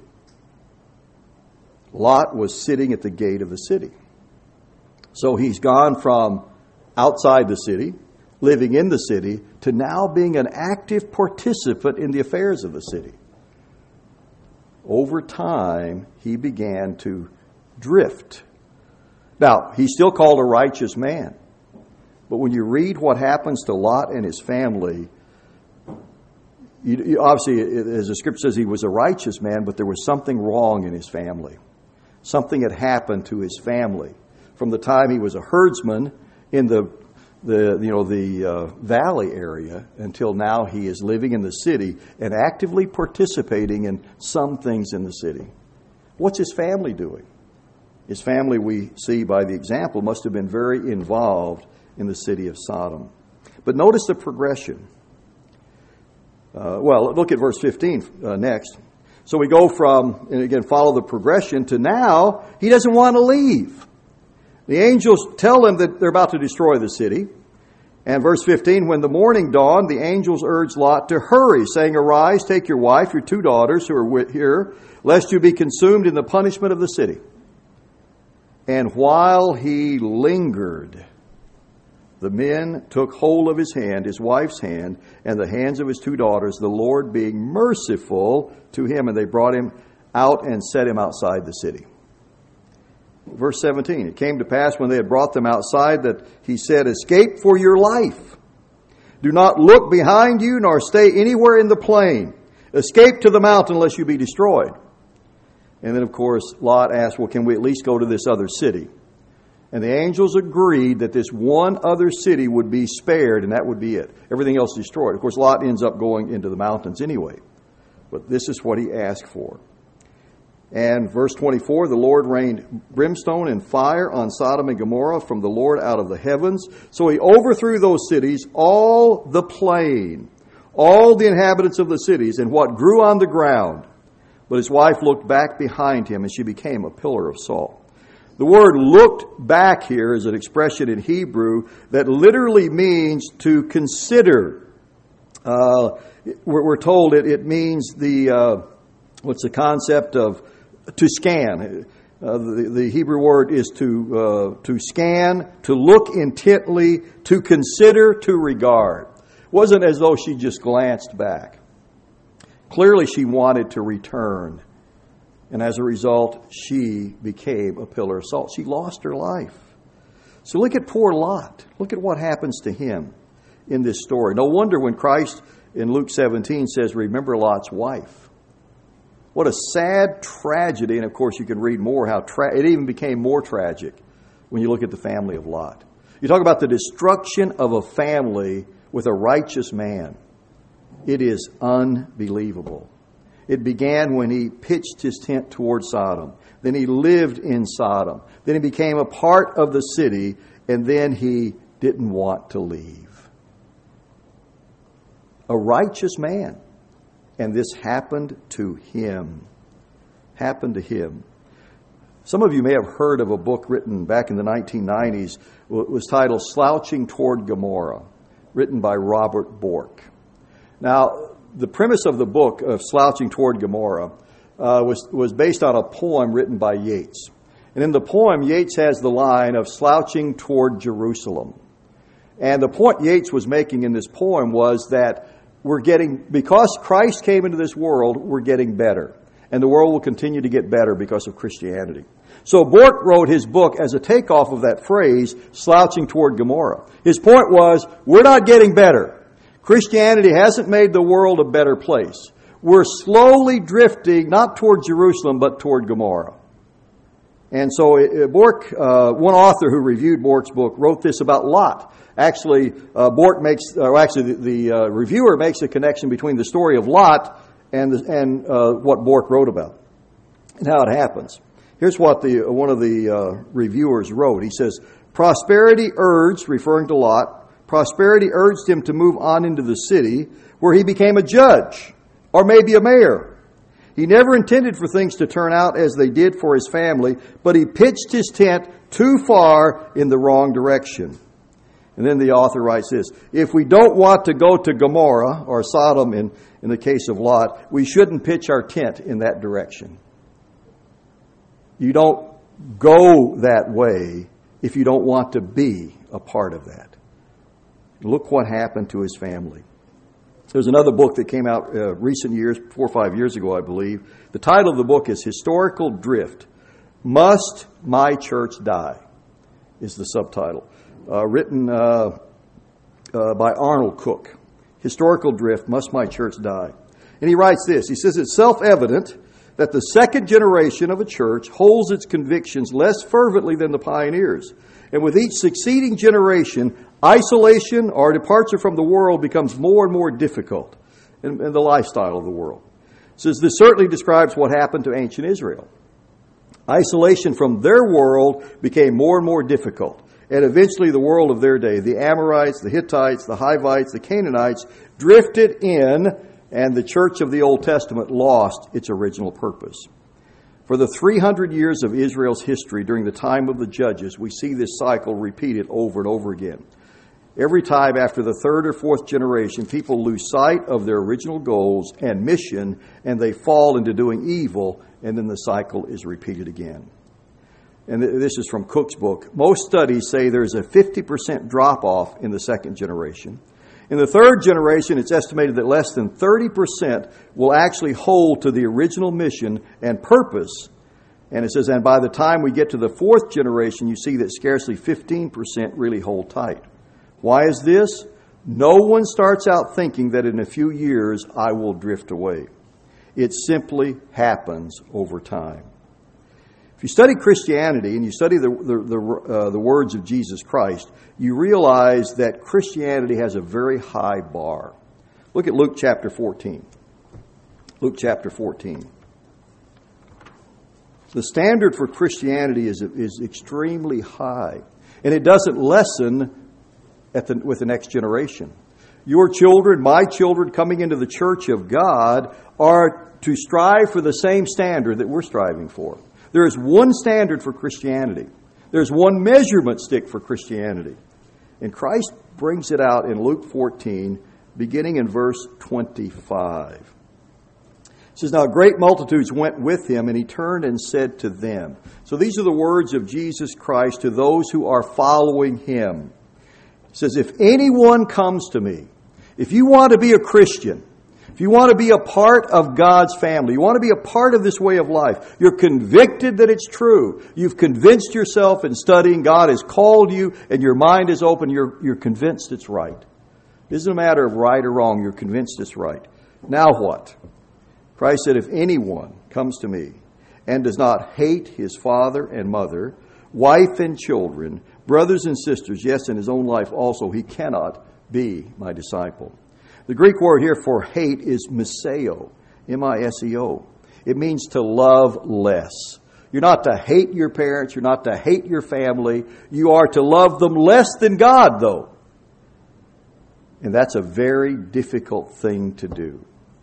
Lot was sitting at the gate of the city. So he's gone from outside the city, living in the city, to now being an active participant in the affairs of the city. Over time, he began to drift. Now, he's still called a righteous man. But when you read what happens to Lot and his family, obviously, as the scripture says, he was a righteous man, but there was something wrong in his family. Something had happened to his family. From the time he was a herdsman in the valley area until now he is living in the city and actively participating in some things in the city. What's his family doing? His family, we see by the example, must have been very involved in the city of Sodom. But notice the progression. Look at verse 15 next. So we go from, and again, follow the progression to now he doesn't want to leave. The angels tell him that they're about to destroy the city. And verse 15, when the morning dawned, the angels urged Lot to hurry, saying, "Arise, take your wife, your 2 daughters who are here, lest you be consumed in the punishment of the city." And while he lingered, the men took hold of his hand, his wife's hand, and the hands of his 2 daughters, the Lord being merciful to him, and they brought him out and set him outside the city. Verse 17, it came to pass when they had brought them outside that he said, "Escape for your life. Do not look behind you, nor stay anywhere in the plain. Escape to the mountain, lest you be destroyed." And then, of course, Lot asked, well, can we at least go to this other city? And the angels agreed that this one other city would be spared, and that would be it. Everything else destroyed. Of course, Lot ends up going into the mountains anyway. But this is what he asked for. And verse 24, the Lord rained brimstone and fire on Sodom and Gomorrah from the Lord out of the heavens. So he overthrew those cities, all the plain, all the inhabitants of the cities, and what grew on the ground. But his wife looked back behind him, and she became a pillar of salt. The word looked back here is an expression in Hebrew that literally means to consider. We're told it means what's the concept of to scan. The Hebrew word is to scan, to look intently, to consider, to regard. It wasn't as though she just glanced back. Clearly she wanted to return. And as a result, she became a pillar of salt. She lost her life. So look at poor Lot. Look at what happens to him in this story. No wonder when Christ in Luke 17 says, remember Lot's wife. What a sad tragedy. And of course, you can read more how it even became more tragic when you look at the family of Lot. You talk about the destruction of a family with a righteous man. It is unbelievable. It began when he pitched his tent toward Sodom. Then he lived in Sodom. Then he became a part of the city, and then he didn't want to leave. A righteous man. And this happened to him. Happened to him. Some of you may have heard of a book written back in the 1990s. It was titled Slouching Toward Gomorrah, written by Robert Bork. Now, the premise of the book of Slouching Toward Gomorrah was based on a poem written by Yeats. And in the poem, Yeats has the line of slouching toward Jerusalem. And the point Yeats was making in this poem was that because Christ came into this world, we're getting better. And the world will continue to get better because of Christianity. So Bork wrote his book as a takeoff of that phrase, slouching toward Gomorrah. His point was, we're not getting better. Christianity hasn't made the world a better place. We're slowly drifting, not toward Jerusalem, but toward Gomorrah. And so Bork, one author who reviewed Bork's book, wrote this about Lot. Actually, the reviewer makes a connection between the story of Lot and what Bork wrote about and how it happens. Here's what one of the reviewers wrote. He says, prosperity urged, referring to Lot, prosperity urged him to move on into the city where he became a judge or maybe a mayor. He never intended for things to turn out as they did for his family, but he pitched his tent too far in the wrong direction. And then the author writes this, if we don't want to go to Gomorrah or Sodom in the case of Lot, we shouldn't pitch our tent in that direction. You don't go that way if you don't want to be a part of that. Look what happened to his family. There's another book that came out recent years, 4 or 5 years ago, I believe. The title of the book is Historical Drift. Must My Church Die? Is the subtitle. Written by Arnold Cook. Historical Drift. Must My Church Die? And he writes this. He says, it's self-evident that the second generation of a church holds its convictions less fervently than the pioneers. And with each succeeding generation, isolation or departure from the world becomes more and more difficult in the lifestyle of the world. It says this certainly describes what happened to ancient Israel. Isolation from their world became more and more difficult. And eventually the world of their day, the Amorites, the Hittites, the Hivites, the Canaanites, drifted in, and the church of the Old Testament lost its original purpose. For the 300 years of Israel's history during the time of the judges, we see this cycle repeated over and over again. Every time after the third or fourth generation, people lose sight of their original goals and mission, and they fall into doing evil, and then the cycle is repeated again. And this is from Cook's book. Most studies say there's a 50% drop-off in the second generation. In the third generation, it's estimated that less than 30% will actually hold to the original mission and purpose. And it says, and by the time we get to the fourth generation, you see that scarcely 15% really hold tight. Why is this? No one starts out thinking that in a few years I will drift away. It simply happens over time. If you study Christianity and you study the words of Jesus Christ, you realize that Christianity has a very high bar. Look at Luke chapter 14. Luke chapter 14. The standard for Christianity is extremely high, and it doesn't lessen with the next generation. Your children, my children coming into the church of God are to strive for the same standard that we're striving for. There is one standard for Christianity. There's one measurement stick for Christianity. And Christ brings it out in Luke 14, beginning in verse 25. It says, "Now great multitudes went with him, and he turned and said to them." So these are the words of Jesus Christ to those who are following him. He says, "If anyone comes to me," if you want to be a Christian, if you want to be a part of God's family, you want to be a part of this way of life, you're convicted that it's true, you've convinced yourself in studying, God has called you, and your mind is open, you're convinced it's right. It isn't a matter of right or wrong, you're convinced it's right. Now what? Christ said, "If anyone comes to me and does not hate his father and mother, wife and children, brothers and sisters, yes, in his own life also, he cannot be my disciple." The Greek word here for hate is miseo, M-I-S-E-O. It means to love less. You're not to hate your parents. You're not to hate your family. You are to love them less than God, though. And that's a very difficult thing to do.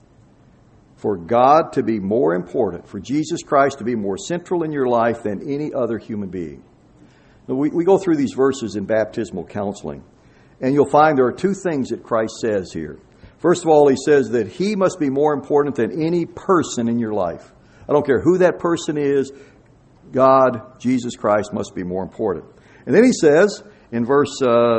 For God to be more important, for Jesus Christ to be more central in your life than any other human being. Now, we go through these verses in baptismal counseling, and you'll find there are two things that Christ says here. First of all, he says that he must be more important than any person in your life. I don't care who that person is, God, Jesus Christ, must be more important. And then he says in verse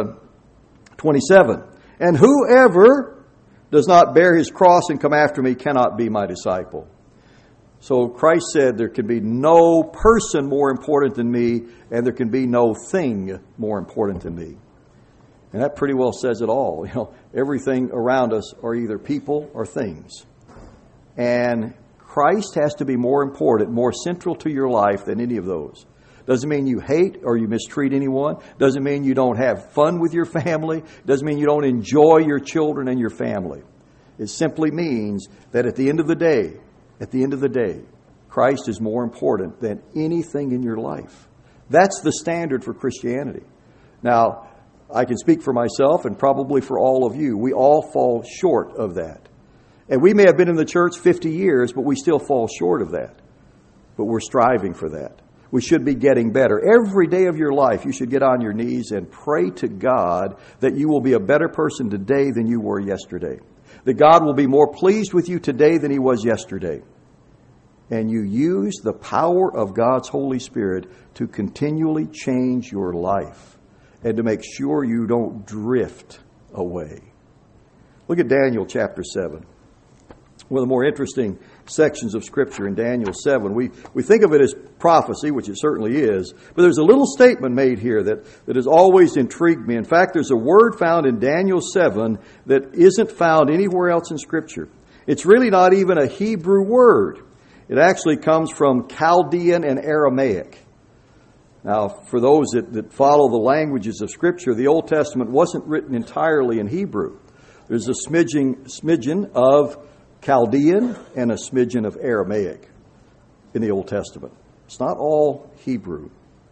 27, "And whoever does not bear his cross and come after me cannot be my disciple." So Christ said there can be no person more important than me, and there can be no thing more important than me. And that pretty well says it all. Everything around us are either people or things. And Christ has to be more important, more central to your life than any of those. Doesn't mean you hate or you mistreat anyone. Doesn't mean you don't have fun with your family. Doesn't mean you don't enjoy your children and your family. It simply means that at the end of the day, Christ is more important than anything in your life. That's the standard for Christianity. Now, I can speak for myself and probably for all of you. We all fall short of that. And we may have been in the church 50 years, but we still fall short of that. But we're striving for that. We should be getting better. Every day of your life, you should get on your knees and pray to God that you will be a better person today than you were yesterday. That God will be more pleased with you today than he was yesterday. And you use the power of God's Holy Spirit to continually change your life and to make sure you don't drift away. Look at Daniel chapter 7. One of the more interesting sections of Scripture in Daniel 7. We think of it as prophecy, which it certainly is, but there's a little statement made here that has always intrigued me. In fact, there's a word found in Daniel 7 that isn't found anywhere else in Scripture. It's really not even a Hebrew word. It actually comes from Chaldean and Aramaic. Now, for those that follow the languages of Scripture, the Old Testament wasn't written entirely in Hebrew. There's a smidgen of Chaldean and a smidgen of Aramaic in the Old Testament. It's not all Hebrew.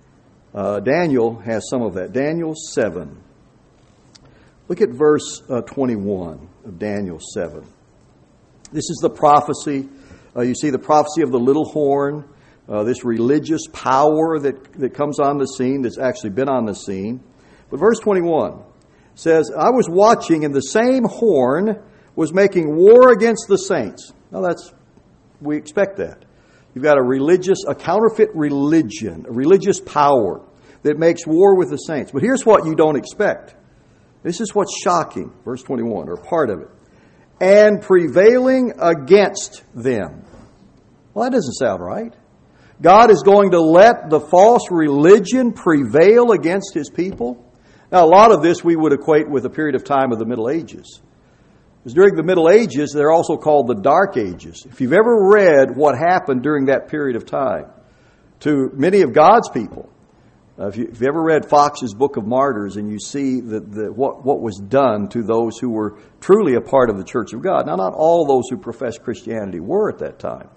Daniel has some of that. Daniel 7. Look at verse 21 of Daniel 7. This is the prophecy. You see the prophecy of the little horn. This religious power that comes on the scene, that's actually been on the scene. But verse 21 says, "I was watching, and the same horn was making war against the saints." Now we expect that. You've got a counterfeit religion, a religious power that makes war with the saints. But here's what you don't expect. This is what's shocking, verse 21, or part of it. "And prevailing against them." Well, that doesn't sound right. God is going to let the false religion prevail against his people? Now, a lot of this we would equate with a period of time of the Middle Ages. Because during the Middle Ages, they're also called the Dark Ages. If you've ever read what happened during that period of time to many of God's people, if you've ever read Fox's Book of Martyrs and you see what was done to those who were truly a part of the Church of God. Now, not all those who professed Christianity were at that time.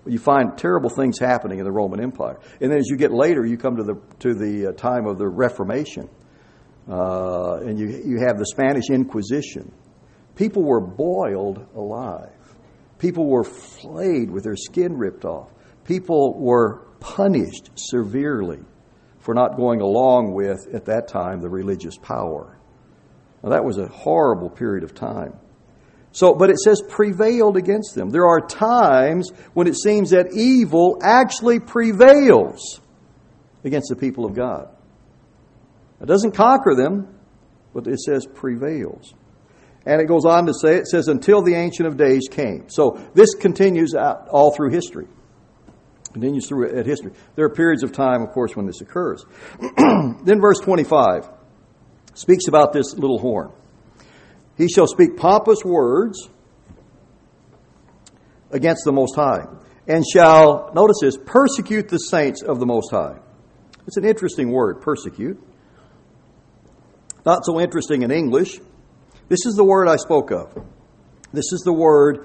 you find terrible things happening in the Roman Empire. And then as you get later, you come to the time of the Reformation, and you have the Spanish Inquisition. People were boiled alive. People were flayed with their skin ripped off. People were punished severely for not going along with, at that time, the religious power. Now, that was a horrible period of time. But it says prevailed against them. There are times when it seems that evil actually prevails against the people of God. It doesn't conquer them, but it says prevails. And it goes on to say, it says, until the Ancient of Days came. So this continues out all through history. Continues through at history. There are periods of time, of course, when this occurs. Then verse 25 speaks about this little horn. He shall speak pompous words against the Most High, and shall, notice this, persecute the saints of the Most High. It's an interesting word, persecute. Not so interesting in English. This is the word I spoke of. This is the word,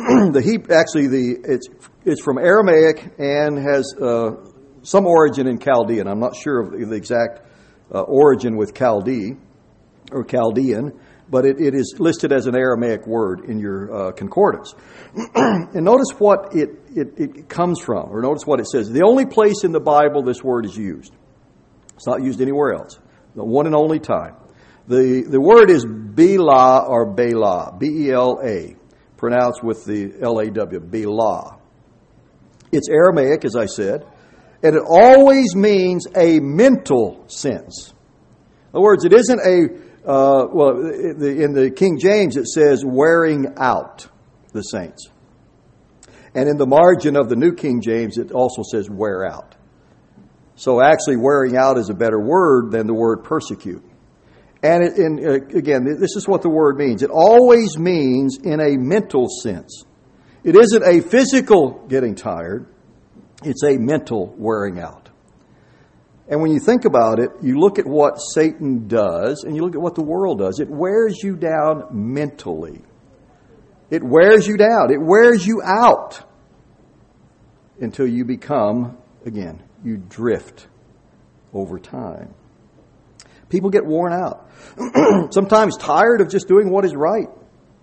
it's from Aramaic and has some origin in Chaldean. I'm not sure of the exact origin with Chaldean, but it is listed as an Aramaic word in your concordance. And notice what it comes from, or notice what it says. The only place in the Bible this word is used. It's not used anywhere else. The one and only time. The word is Bela or Bela, B-E-L-A, pronounced with the L-A-W, Bela. It's Aramaic, as I said, and it always means a mental sense. In other words, it isn't in the King James it says wearing out the saints. And in the margin of the New King James it also says wear out. So actually wearing out is a better word than the word persecute. And again, this is what the word means. It always means in a mental sense. It isn't a physical getting tired. It's a mental wearing out. And when you think about it, you look at what Satan does and you look at what the world does. It wears you down mentally. It wears you down. It wears you out until you become, again, you drift over time. People get worn out. Sometimes tired of just doing what is right.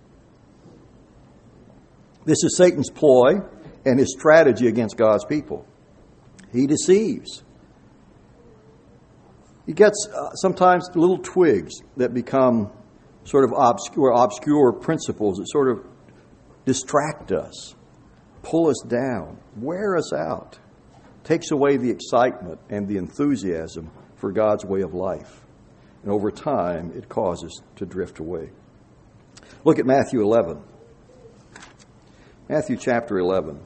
This is Satan's ploy and his strategy against God's people. He deceives. He gets sometimes little twigs that become sort of obscure principles that sort of distract us, pull us down, wear us out, takes away the excitement and the enthusiasm for God's way of life. And over time, it causes to drift away. Look at Matthew 11. Matthew chapter 11.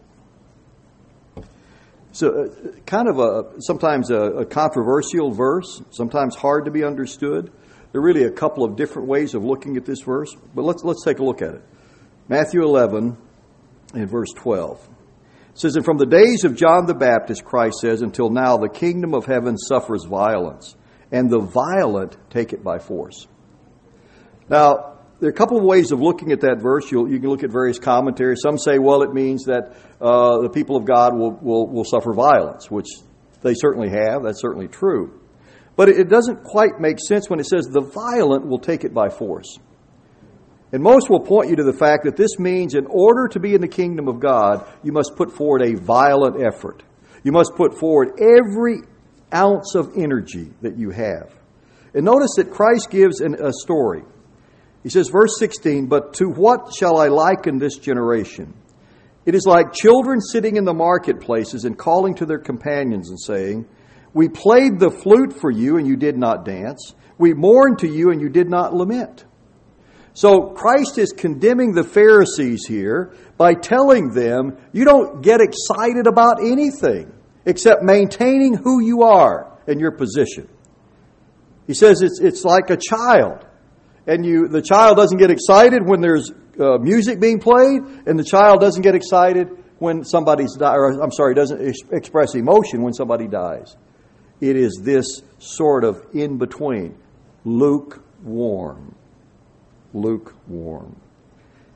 So kind of sometimes a controversial verse, sometimes hard to be understood. There are really a couple of different ways of looking at this verse, but let's take a look at it. Matthew 11 and verse 12. It says, and from the days of John the Baptist, Christ says, until now the kingdom of heaven suffers violence, and the violent take it by force. Now, there are a couple of ways of looking at that verse. You can look at various commentaries. Some say, well, it means that the people of God will suffer violence, which they certainly have. That's certainly true. But it doesn't quite make sense when it says the violent will take it by force. And most will point you to the fact that this means in order to be in the kingdom of God, you must put forward a violent effort. You must put forward every ounce of energy that you have. And notice that Christ gives a story. He says, verse 16, but to what shall I liken this generation? It is like children sitting in the marketplaces and calling to their companions and saying, we played the flute for you and you did not dance. We mourned to you and you did not lament. So Christ is condemning the Pharisees here by telling them, you don't get excited about anything except maintaining who you are and your position. He says it's like a child. And the child doesn't get excited when there's music being played, and the child doesn't get excited when somebody's doesn't express emotion when somebody dies. It is this sort of in between, lukewarm.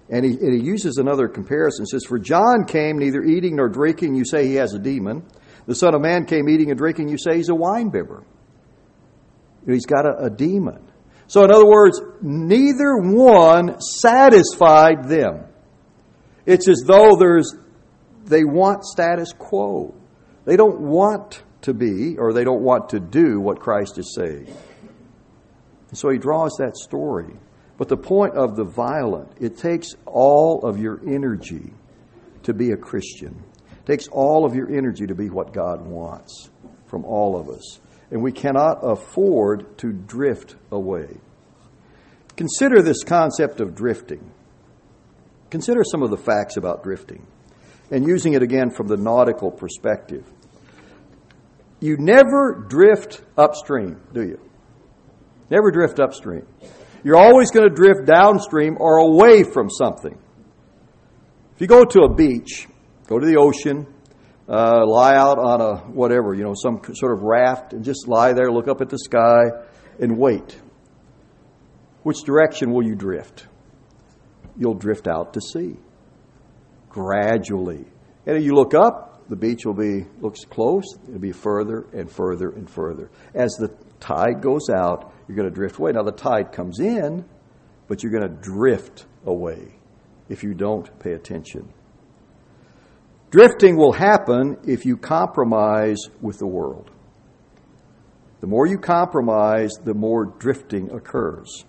And he uses another comparison. He says, "For John came neither eating nor drinking, you say he has a demon. The Son of Man came eating and drinking, you say he's a winebibber." He's got a demon. So in other words, neither one satisfied them. It's as though they want status quo. They don't want to be, or they don't want to do what Christ is saying. And so he draws that story. But the point of the violent, it takes all of your energy to be a Christian. It takes all of your energy to be what God wants from all of us. And we cannot afford to drift away. Consider this concept of drifting. Consider some of the facts about drifting. And using it again from the nautical perspective. You never drift upstream, do you? Never drift upstream. You're always going to drift downstream or away from something. If you go to a beach, go to the ocean, lie out on a whatever, some sort of raft, and just lie there, look up at the sky, and wait. Which direction will you drift? You'll drift out to sea. Gradually. And if you look up, the beach looks close, it'll be further and further and further. As the tide goes out, you're going to drift away. Now the tide comes in, but you're going to drift away if you don't pay attention. Drifting will happen if you compromise with the world. The more you compromise, the more drifting occurs.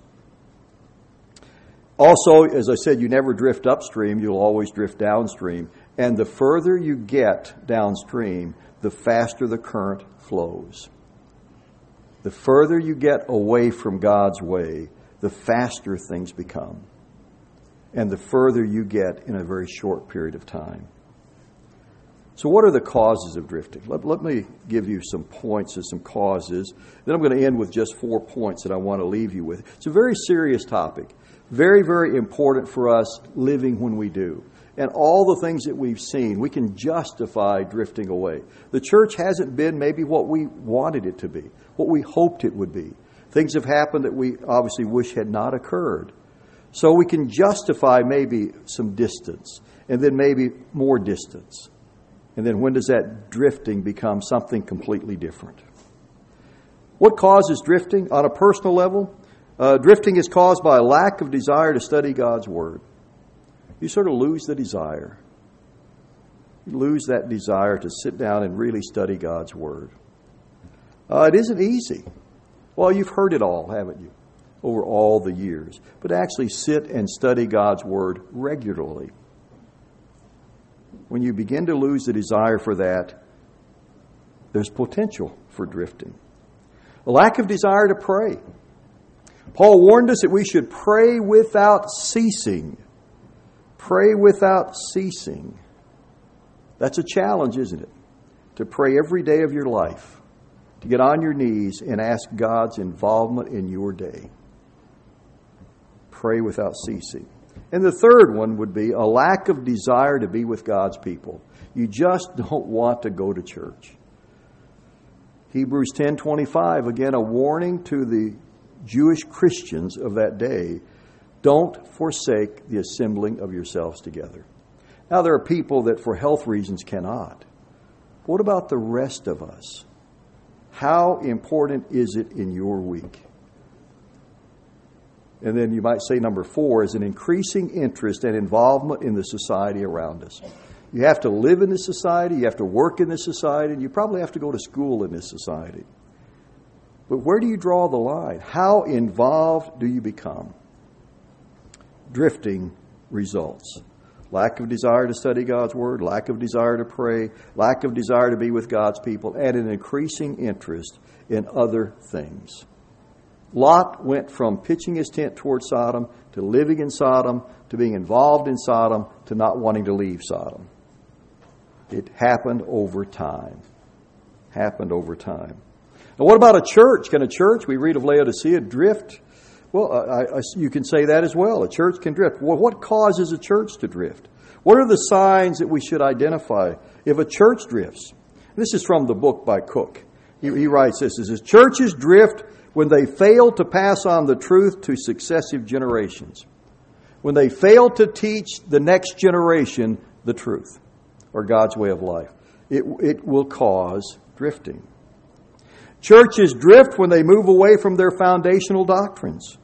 Also, as I said, you never drift upstream, you'll always drift downstream. And the further you get downstream, the faster the current flows. The further you get away from God's way, the faster things become. And the further you get in a very short period of time. So what are the causes of drifting? Let me give you some points and some causes. Then I'm going to end with just 4 points that I want to leave you with. It's a very serious topic. Very, very important for us living when we do. And all the things that we've seen, we can justify drifting away. The church hasn't been maybe what we wanted it to be, what we hoped it would be. Things have happened that we obviously wish had not occurred. So we can justify maybe some distance, and then maybe more distance. And then when does that drifting become something completely different? What causes drifting on a personal level? Drifting is caused by a lack of desire to study God's Word. You sort of lose the desire. You lose that desire to sit down and really study God's Word. It isn't easy. Well, you've heard it all, haven't you, over all the years. But actually sit and study God's Word regularly. When you begin to lose the desire for that, there's potential for drifting. A lack of desire to pray. Paul warned us that we should pray without ceasing. Pray without ceasing. That's a challenge, isn't it? To pray every day of your life. To get on your knees and ask God's involvement in your day. Pray without ceasing. And the third one would be a lack of desire to be with God's people. You just don't want to go to church. Hebrews 10:25, again, a warning to the Jewish Christians of that day. Don't forsake the assembling of yourselves together. Now, there are people that for health reasons cannot. What about the rest of us? How important is it in your week? And then you might say number 4 is an increasing interest and involvement in the society around us. You have to live in this society, you have to work in this society, and you probably have to go to school in this society. But where do you draw the line? How involved do you become? Drifting results. Lack of desire to study God's Word, lack of desire to pray, lack of desire to be with God's people, and an increasing interest in other things. Lot went from pitching his tent toward Sodom to living in Sodom to being involved in Sodom to not wanting to leave Sodom. It happened over time. Happened over time. Now, what about a church? Can a church, we read of Laodicea, drift? Well, you can say that as well. A church can drift. Well, what causes a church to drift? What are the signs that we should identify if a church drifts? This is from the book by Cook. He writes this. He says, churches drift when they fail to pass on the truth to successive generations. when they fail to teach the next generation the truth or God's way of life. It will cause drifting. Churches drift when they move away from their foundational doctrines.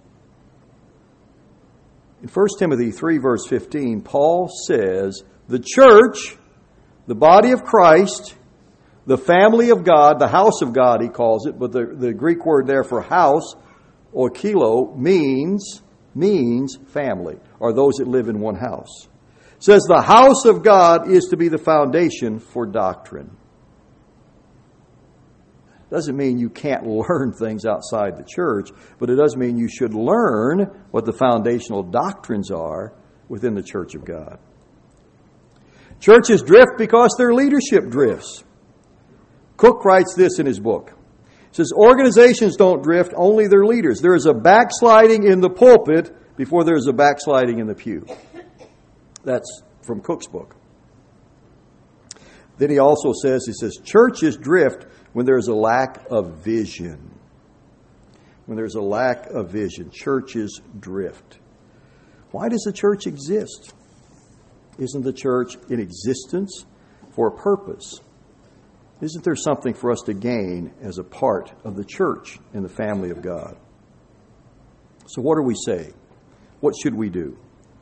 In 1 Timothy 3, verse 15, Paul says, the church, the body of Christ, the family of God, the house of God, he calls it, but the Greek word there for house, or kilo, means family, or those that live in one house. It says the house of God is to be the foundation for doctrine. Doesn't mean you can't learn things outside the church, but it does mean you should learn what the foundational doctrines are within the church of God. Churches drift because their leadership drifts. Cook writes this in his book. He says, organizations don't drift, only their leaders. There is a backsliding in the pulpit before there is a backsliding in the pew. That's from Cook's book. Then he also says, churches drift when there's a lack of vision. When there's a lack of vision, churches drift. Why does the church exist? Isn't the church in existence for a purpose? Isn't there something for us to gain as a part of the church in the family of God? So what are we saying? What should we do?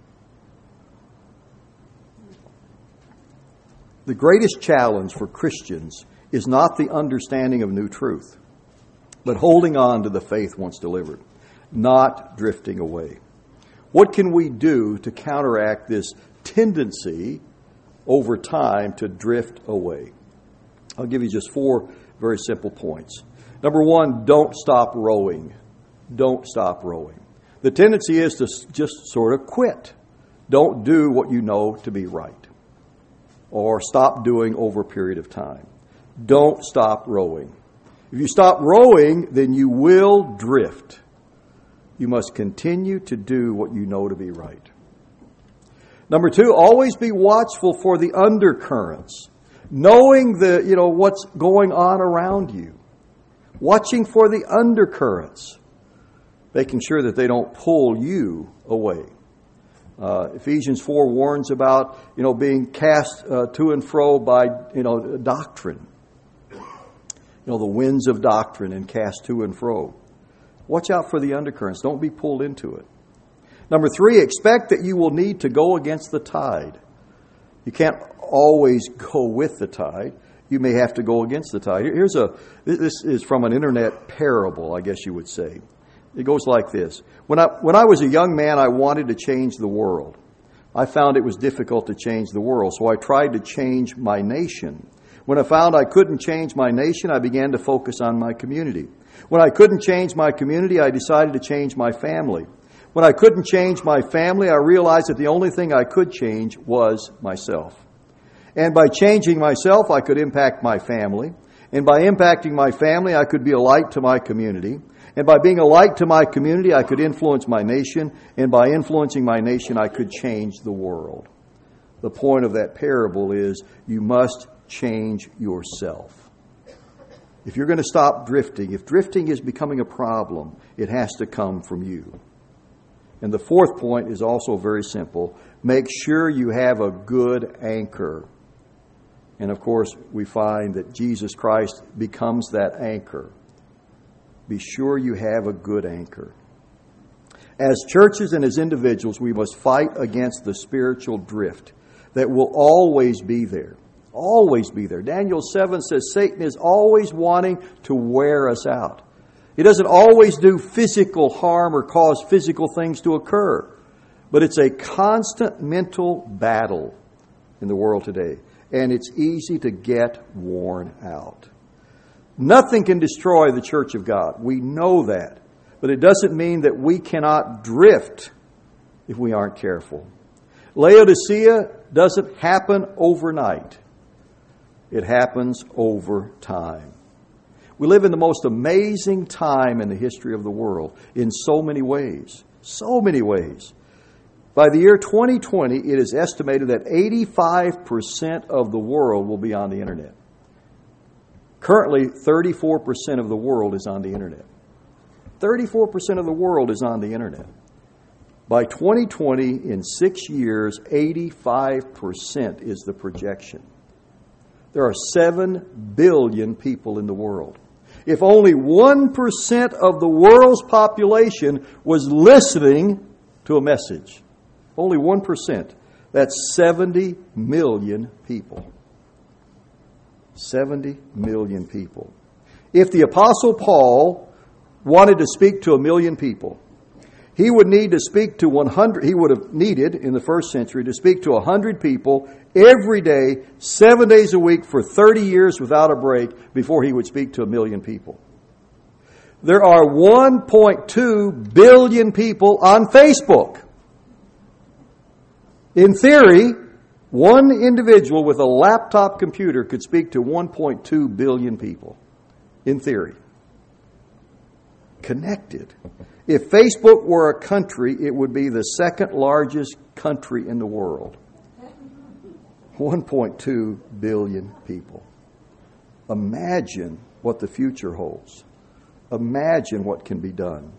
The greatest challenge for Christians is not the understanding of new truth, but holding on to the faith once delivered, not drifting away. What can we do to counteract this tendency over time to drift away? I'll give you just 4 very simple points. Number 1, don't stop rowing. Don't stop rowing. The tendency is to just sort of quit. Don't do what you know to be right, or stop doing over a period of time. Don't stop rowing. If you stop rowing, then you will drift. You must continue to do what you know to be right. Number 2, always be watchful for the undercurrents. Knowing what's going on around you. Watching for the undercurrents. Making sure that they don't pull you away. Ephesians 4 warns about, being cast to and fro by, doctrine. The winds of doctrine and cast to and fro. Watch out for the undercurrents. Don't be pulled into it. Number 3, expect that you will need to go against the tide. You can't always go with the tide. You may have to go against the tide. This is from an internet parable, I guess you would say. It goes like this. When I was a young man, I wanted to change the world. I found it was difficult to change the world, so I tried to change my nation. When I found I couldn't change my nation, I began to focus on my community. When I couldn't change my community, I decided to change my family. When I couldn't change my family, I realized that the only thing I could change was myself. And by changing myself, I could impact my family. And by impacting my family, I could be a light to my community. And by being a light to my community, I could influence my nation. And by influencing my nation, I could change the world. The point of that parable is you must change yourself. If you're going to stop drifting, if drifting is becoming a problem, it has to come from you. And the 4th point is also very simple. Make sure you have a good anchor. And of course, we find that Jesus Christ becomes that anchor. Be sure you have a good anchor. As churches and as individuals, we must fight against the spiritual drift that will always be there. Always be there. Daniel 7 says Satan is always wanting to wear us out. He doesn't always do physical harm or cause physical things to occur. But it's a constant mental battle in the world today. And it's easy to get worn out. Nothing can destroy the church of God. We know that. But it doesn't mean that we cannot drift if we aren't careful. Laodicea doesn't happen overnight. It happens over time. We live in the most amazing time in the history of the world in so many ways. So many ways. By the year 2020, it is estimated that 85% of the world will be on the internet. Currently, 34% of the world is on the internet. 34% of the world is on the internet. By 2020, in 6 years, 85% is the projection. There are 7 billion people in the world. If only 1% of the world's population was listening to a message, only 1%, that's 70 million people. 70 million people. If the Apostle Paul wanted to speak to 1 million people, he would need to speak to 100. He would have needed, in the first century, to speak to 100 people every day, 7 days a week, for 30 years without a break before he would speak to 1 million people. There are 1.2 billion people on Facebook. In theory, one individual with a laptop computer could speak to 1.2 billion people. In theory. Connected. If Facebook were a country, it would be the second largest country in the world. 1.2 billion people. Imagine what the future holds. Imagine what can be done.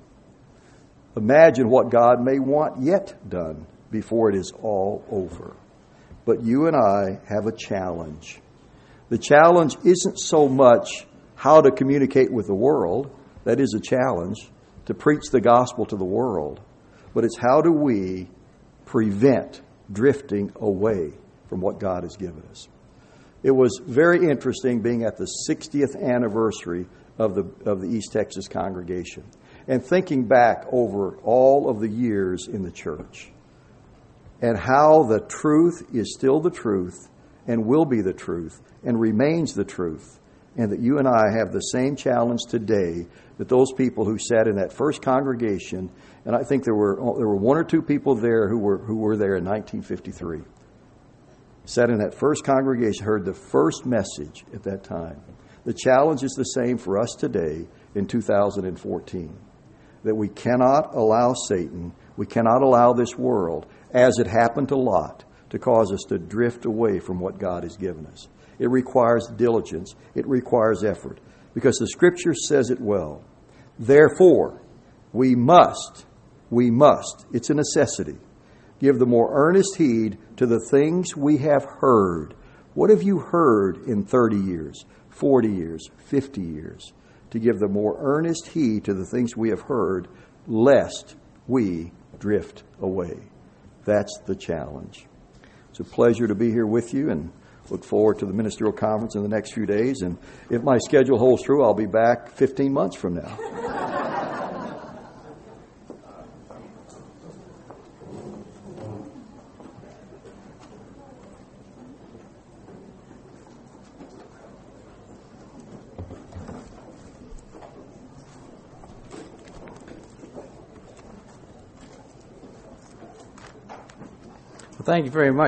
Imagine what God may want yet done before it is all over. But you and I have a challenge. The challenge isn't so much how to communicate with the world. That is a challenge, to preach the gospel to the world. But it's how do we prevent drifting away from what God has given us. It was very interesting being at the 60th anniversary of the East Texas congregation and thinking back over all of the years in the church and how the truth is still the truth and will be the truth and remains the truth, and that you and I have the same challenge today that those people who sat in that first congregation, and I think there were 1 or 2 people there who were there in 1953, sat in that first congregation, heard the first message at that time. The challenge is the same for us today in 2014, that we cannot allow Satan, we cannot allow this world, as it happened to Lot, to cause us to drift away from what God has given us. It requires diligence. It requires effort. Because the Scripture says it well. Therefore, we must, it's a necessity, give the more earnest heed to the things we have heard. What have you heard in 30 years, 40 years, 50 years? To give the more earnest heed to the things we have heard, lest we drift away. That's the challenge. It's a pleasure to be here with you, and look forward to the ministerial conference in the next few days. And if my schedule holds true, I'll be back 15 months from now. Thank you very much.